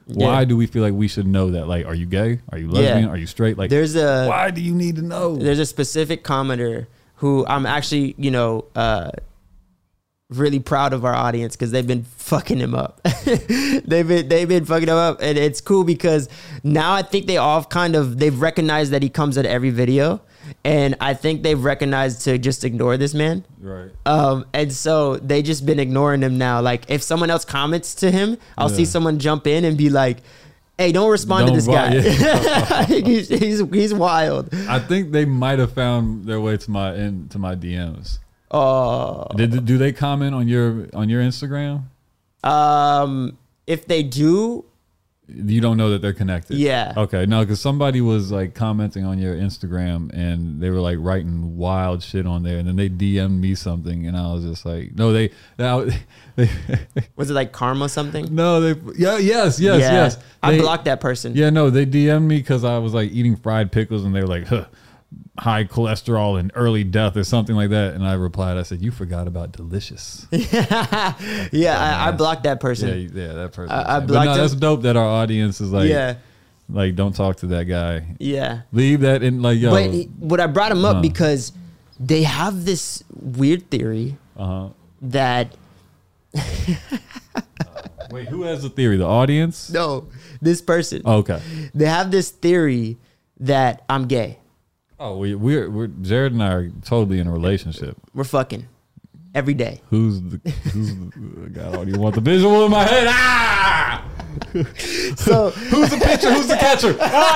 Why Yeah. do we feel like we should know that? Like, are you gay? Are you lesbian? Are you straight? Like, There's a why do you need to know? there's a specific commenter who I'm actually, you know, uh, really proud of our audience because they've been fucking him up. they've been they've been fucking him up, and it's cool because now I think they all kind of they've recognized that he comes at every video, and I think they've recognized to just ignore this man. Right. Um, and so they just been ignoring him now. Like if someone else comments to him, I'll Yeah. see someone jump in and be like, "Hey, don't respond Don't to this vo- guy. yeah. he's, he's he's wild." I think they might have found their way to my in, to my D Ms. Oh, Did do they comment on your on your Instagram? um, if they do, You don't know that they're connected. Yeah. Okay. No, because somebody was like commenting on your Instagram and they were like writing wild shit on there, and then they D M'd me something, and I was just like, no, they, they, they was it like karma something? no, they, yeah, yes, yes, Yeah. yes. I They- blocked that person. Yeah, no, they D M'd me because I was like eating fried pickles, and they were like, huh, high cholesterol and early death or something like that. And I replied, I said, you forgot about delicious. yeah, I, I blocked that person. Yeah, yeah, that person. I- I but blocked no, him. that's dope that our audience is like, yeah, like, don't talk to that guy. yeah. Leave that in, like, yo. But he, what I brought him up Uh-huh. because they have this weird theory uh-huh. that Wait, who has the theory? The audience? no, this person Oh, okay. they have this theory that I'm gay. Oh, we, we're we're Jared and I are totally in a relationship. We're fucking every day. Who's the who's the God? I don't even want the visual in my head. Ah! So Who's the pitcher? Who's the catcher?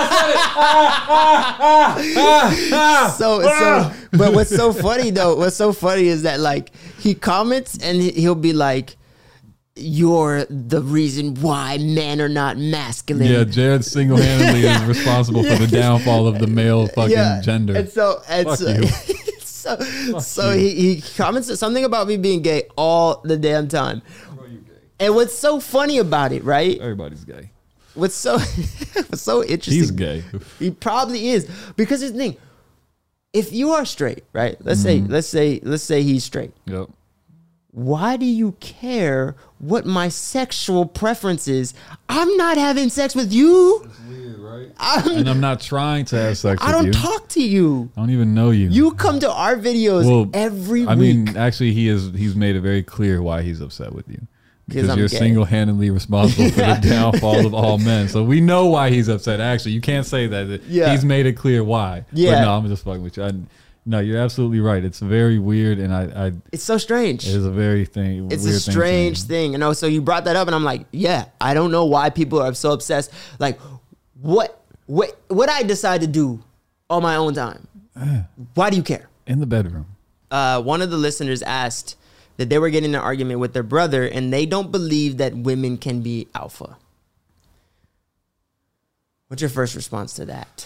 so so but what's so funny though, what's so funny is that like he comments and he- he'll be like, "You're the reason why men are not masculine." Yeah, Jared single-handedly is responsible for the downfall of the male fucking gender. And so and Fuck so, you. so, so he, he comments something about me being gay all the damn time. And what's so funny about it, right? Everybody's gay. What's so what's so interesting? He's gay. He probably is, because here's the thing: if you are straight, right? Let's say, let's say, let's say he's straight. Yep. Why do you care what my sexual preference is? I'm not having sex with you. Weird, right? I'm, And I'm not trying to have sex I with don't you. talk to you. I don't even know you. You come to our videos Well, every I week. mean, actually, he is. He's made it very clear why he's upset with you. Because I'm you're gay. single-handedly responsible for the downfall of all men. So we know why he's upset. Actually, you can't say that. Yeah. He's made it clear why. Yeah. But no, I'm just fucking with you. I, no, you're absolutely right. It's very weird, and I, I It's so strange. it is a very thing. It's weird a strange thing. thing. You know, so you brought that up and I'm like, yeah, I don't know why people are so obsessed. Like, what what what I decide to do on my own time. Why do you care? In the bedroom. Uh, one of the listeners asked that they were getting in an argument with their brother and they don't believe that women can be alpha. What's your first response to that?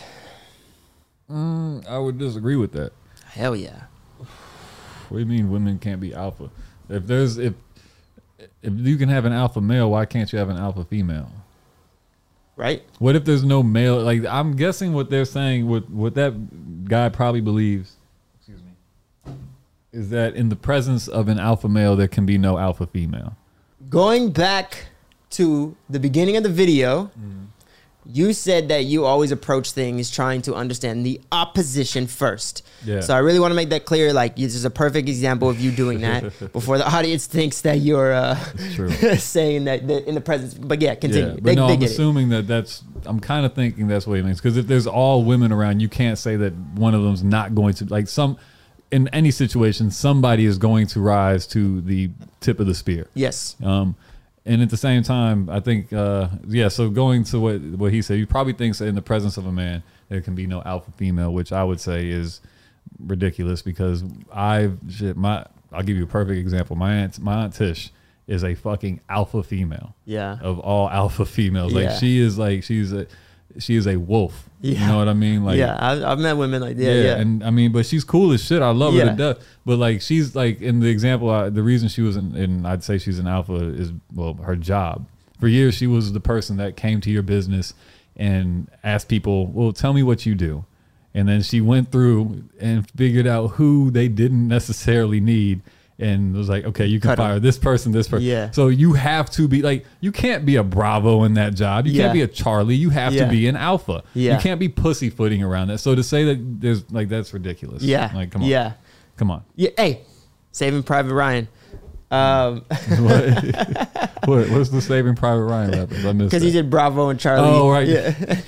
I would disagree with that. Hell yeah. What do you mean women can't be alpha? If there's if if you can have an alpha male, why can't you have an alpha female? Right? What if there's no male? Like, I'm guessing what they're saying, what what that guy probably believes, excuse me, is that in the presence of an alpha male, there can be no alpha female. Going back to the beginning of the video, you said that you always approach things trying to understand the opposition first. Yeah. So I really want to make that clear. Like, this is a perfect example of you doing that before the audience thinks that you're uh, True. saying that, that in the presence. But yeah, continue. Yeah, but They- no, they I'm get it. assuming that that's. I'm kind of thinking that's what he means. Because if there's all women around, you can't say that one of them's not going to, like, some. In any situation, somebody is going to rise to the tip of the spear. Yes. Um, and at the same time, I think, uh, yeah. So going to what what he said, he probably thinks that in the presence of a man there can be no alpha female, which I would say is ridiculous because I've shit. My I'll give you a perfect example. My aunt, my aunt Tish is a fucking alpha female. Yeah. Of all alpha females, like Yeah. she is like she's a she is a wolf. You Yeah. know what I mean? Like yeah, I've, I've met women like that. yeah, Yeah, yeah. and I mean, but she's cool as shit. I love her Yeah. to death. But like, she's like in the example. I, the reason she was in, in, I'd say she's an alpha is well, her job. For years, she was the person that came to your business and asked people, "Well, tell me what you do," and then she went through and figured out who they didn't necessarily need, and it was like, okay, you can Cut 'em. fire this person, this person. Yeah. So you have to be like, you can't be a Bravo in that job. You Yeah. can't be a Charlie. You have Yeah. to be an alpha. Yeah. You can't be pussyfooting around that. So to say that there's like, that's ridiculous. Yeah. Like, come on. Yeah. Come on. Yeah. Hey, Saving Private Ryan. Um, what, what, what's the Saving Private Ryan reference? I missed because he that. did Bravo and Charlie. Oh, right. Yeah.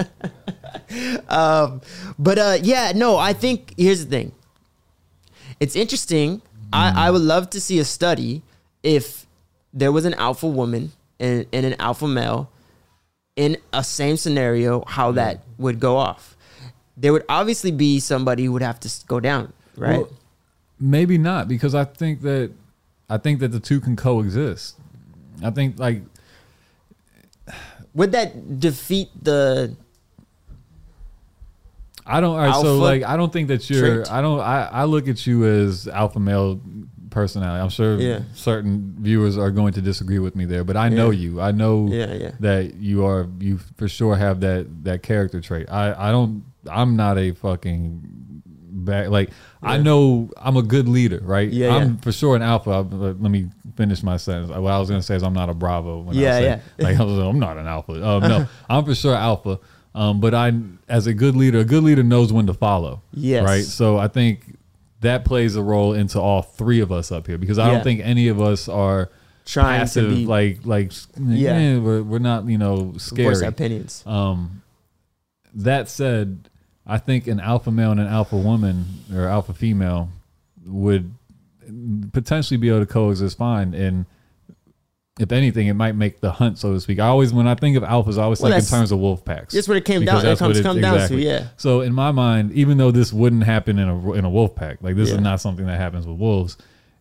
um, but uh, yeah, no, I think here's the thing. It's interesting. I, I would love to see a study if there was an alpha woman and, and an alpha male in a same scenario, how that would go off. There would obviously be somebody who would have to s- go down, right? Well, maybe not, because I think that I think that the two can coexist. I think like Would that defeat the I don't. All right, so Alpha like I don't think that you're. trait? I don't. I, I look at you as alpha male personality. I'm sure Yeah. certain viewers are going to disagree with me there, but I know Yeah. you. I know Yeah, yeah. that you are. You for sure have that that character trait. I I don't. I'm not a fucking back. Like I Yeah. know I'm a good leader, right? Yeah, I'm yeah. for sure an alpha. I, let me finish my sentence. What I was gonna say is I'm not a Bravo. When Yeah, I say, yeah. Like I was, I'm not an alpha. Um, no, I'm for sure alpha. Um, but I, as a good leader, a good leader knows when to follow. Yes. Right. So I think that plays a role into all three of us up here, because I Yeah. don't think any of us are trying passive. to be like, like, Yeah. yeah, we're, we're not, you know, voice scary. opinions? Um, that said, I think an alpha male and an alpha woman or alpha female would potentially be able to coexist fine. And if anything, it might make the hunt, so to speak. I always, when I think of alphas, I always Well, think in that's- terms of wolf packs. That's what it came Because down. It that's what comes come down exactly. to, yeah. So in my mind, even though this wouldn't happen in a in a wolf pack, like this Yeah. is not something that happens with wolves.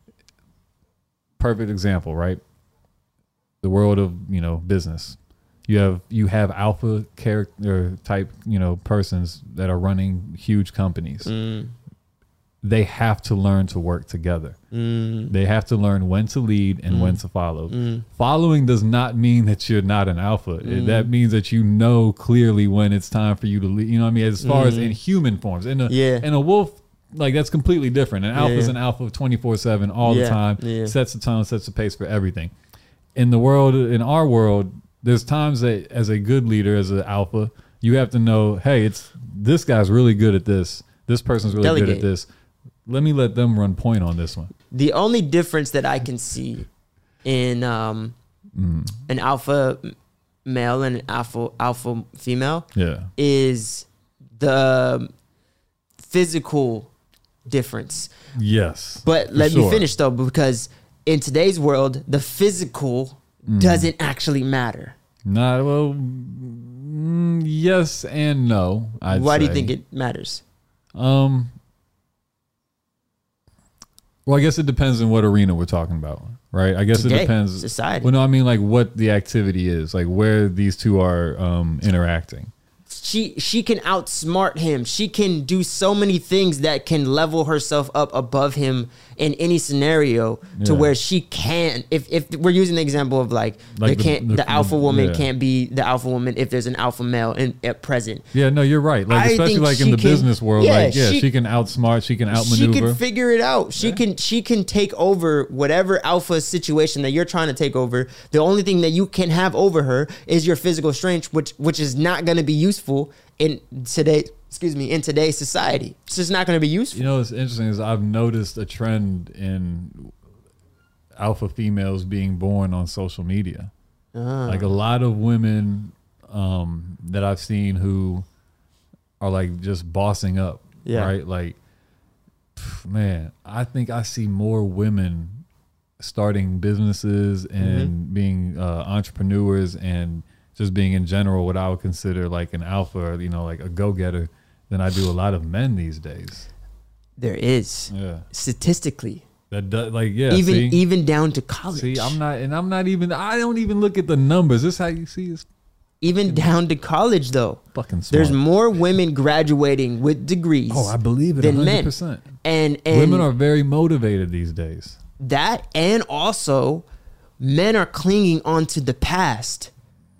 Perfect example, right? The world of, you know, business. You have you have alpha character type, you know, persons that are running huge companies. Mm, They have to learn to work together. mm, They have to learn when to lead and when to follow. mm. Following does not mean that you're not an alpha. It- That means that you know clearly when it's time for you to lead. You know what I mean? As far as in human forms. In a, Yeah. in a wolf, like that's completely different. An alpha is yeah. an alpha twenty-four seven all Yeah, the time. yeah. Sets the tone, sets the pace for everything. In the world, in our world, there's times that as a good leader, as an alpha, you have to know, hey, it's this guy's really good at this. This person's really good Delegate. at this. Let me let them run point on this one. The only difference that I can see in um, Mm. an alpha male and an alpha alpha female Yeah. is the physical difference. Yes. But for let sure. me finish though, because in today's world, the physical Mm. doesn't actually matter. Not well. Mm, yes and no. I'd Why do you say. think it matters? Um. Well, I guess it depends on what arena we're talking about, right? I guess Today, it depends. society. Well, no, I mean like what the activity is, like where these two are um, interacting. She she can outsmart him. She can do so many things that can level herself up above him in any scenario to Yeah. where she can. If if we're using the example of like, Like they the- can't the- the, alpha the- woman yeah. can't be the alpha woman if there's an alpha male in, at present. Yeah, no, you're right. Like I especially think like in she the can- business world, yeah, like yeah, she, she- can outsmart, she can She outmaneuver. can figure it out. She can she can take over whatever alpha situation that you're trying to take over. The only thing that you can have over her is your physical strength, which which is not going to be useful in today. Excuse me, in today's society, it's just not going to be useful. You know, what's interesting is I've noticed a trend in alpha females being born on social media. Ah. Like a lot of women um, that I've seen who are like just bossing up, Yeah. right? Like, pff, man, I think I see more women starting businesses and Mm-hmm. being uh, entrepreneurs and just being in general what I would consider like an alpha or, you know, like a go-getter than I do a lot of men these days. There is Yeah. statistically, That does, like, yeah. even see? even down to college, See, I'm not, and I'm not even, I don't even look at the numbers. This is how you see it's even down to college though. fucking smart. There's more women graduating with degrees. Oh, I believe it than one hundred men. percent. And and Women are very motivated these days. that, and also men are clinging onto the past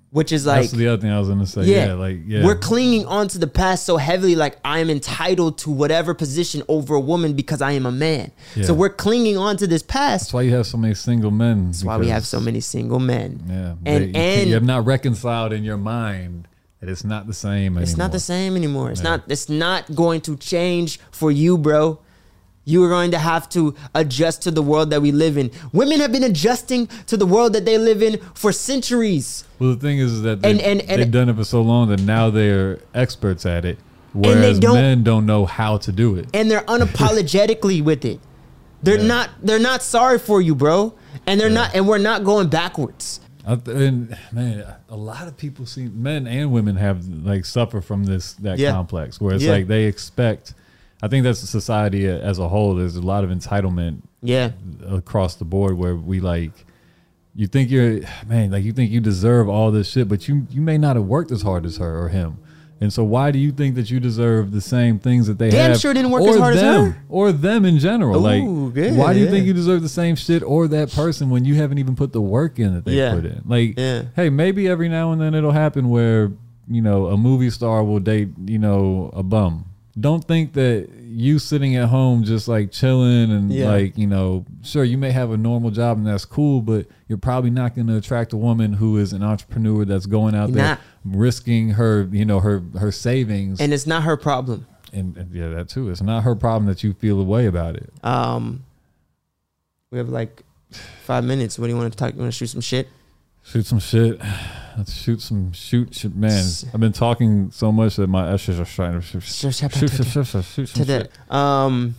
which is like that's the other thing I was gonna say. Yeah, Yeah, like yeah, we're clinging onto the past so heavily, like I am entitled to whatever position over a woman because I am a man. Yeah. So we're clinging onto this past. That's why you have so many single men. That's why we have so many single men. Yeah, and they, you, and you have not reconciled in your mind that it's not the same anymore. it's not the same anymore. It's Yeah. not. It's not going to change for you, bro. You are going to have to adjust to the world that we live in. Women have been adjusting to the world that they live in for centuries. Well, the thing is, is that they, And- and- and- they've done it for so long that now they're experts at it, they whereas don't- men don't know how to do it. And they're unapologetically with it. They're Yeah. not. They're not sorry for you, bro. And they're not. And we're not going backwards. I th- and man, a lot of people see men and women have like suffer from this that Yeah. complex where it's Yeah. like they expect. I think that's society as a whole. There's a lot of entitlement Yeah. across the board where we like. You think you're man, like you think you deserve all this shit, but you you may not have worked as hard as her or him. And so why do you think that you deserve the same things that they Damn have? sure didn't work or as hard as them, her. or them in general. Ooh, like, good, why do you yeah. think you deserve the same shit or that person when you haven't even put the work in that they Yeah. put in? Like, Yeah. hey, maybe every now and then it'll happen where you know a movie star will date you know a bum. Don't think that you sitting at home just like chilling and Yeah. like, you know, sure, you may have a normal job and that's cool, but you're probably not going to attract a woman who is an entrepreneur that's going out You're there not. risking her, you know, her, her savings. And it's not her problem. And, and yeah, that too. It's not her problem that you feel a way about it. Um, we have like five minutes. What do you want to talk? You want to shoot some shit? Shoot some shit. Let's shoot some shoot shit. Man, I've been talking so much that my S's are trying to shoot, shoot, shoot, shoot, shoot, shoot, shoot some Today. shit. Um,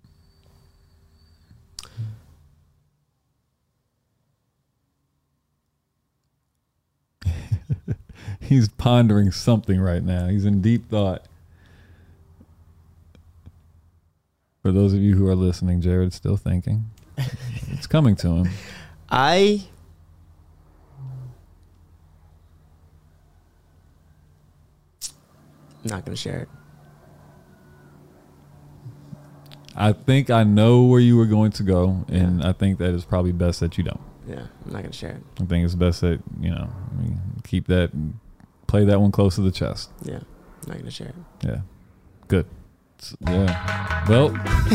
He's pondering something right now. He's in deep thought. For those of you who are listening, Jared's still thinking. It's coming to him. I I'm not gonna share it. I think I know where you were going to go, and I think that it's probably best that you don't. Yeah, I'm not gonna share it. I think it's best that, you know, we keep that, play that one close to the chest. Yeah, I'm not gonna share it. Yeah. Good. S- Yeah. Well,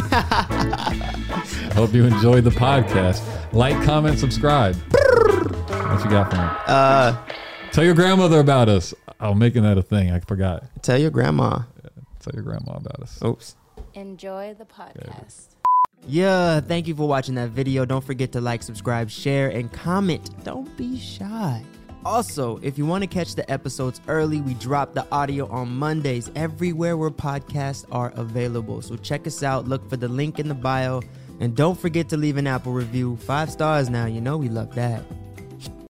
hope you enjoyed the podcast. Like, comment, subscribe. What you got for me? Uh, Tell your grandmother about us. I'm making that a thing. I forgot. tell your grandma. Tell your grandma about us. Oops. Enjoy the podcast. Yeah, thank you for watching that video. Don't forget to like, subscribe, share, and comment. Don't be shy. Also, if you want to catch the episodes early, we drop the audio on Mondays everywhere where podcasts are available. So check us out. Look for the link in the bio. And don't forget to leave an Apple review. Five stars now. You know we love that.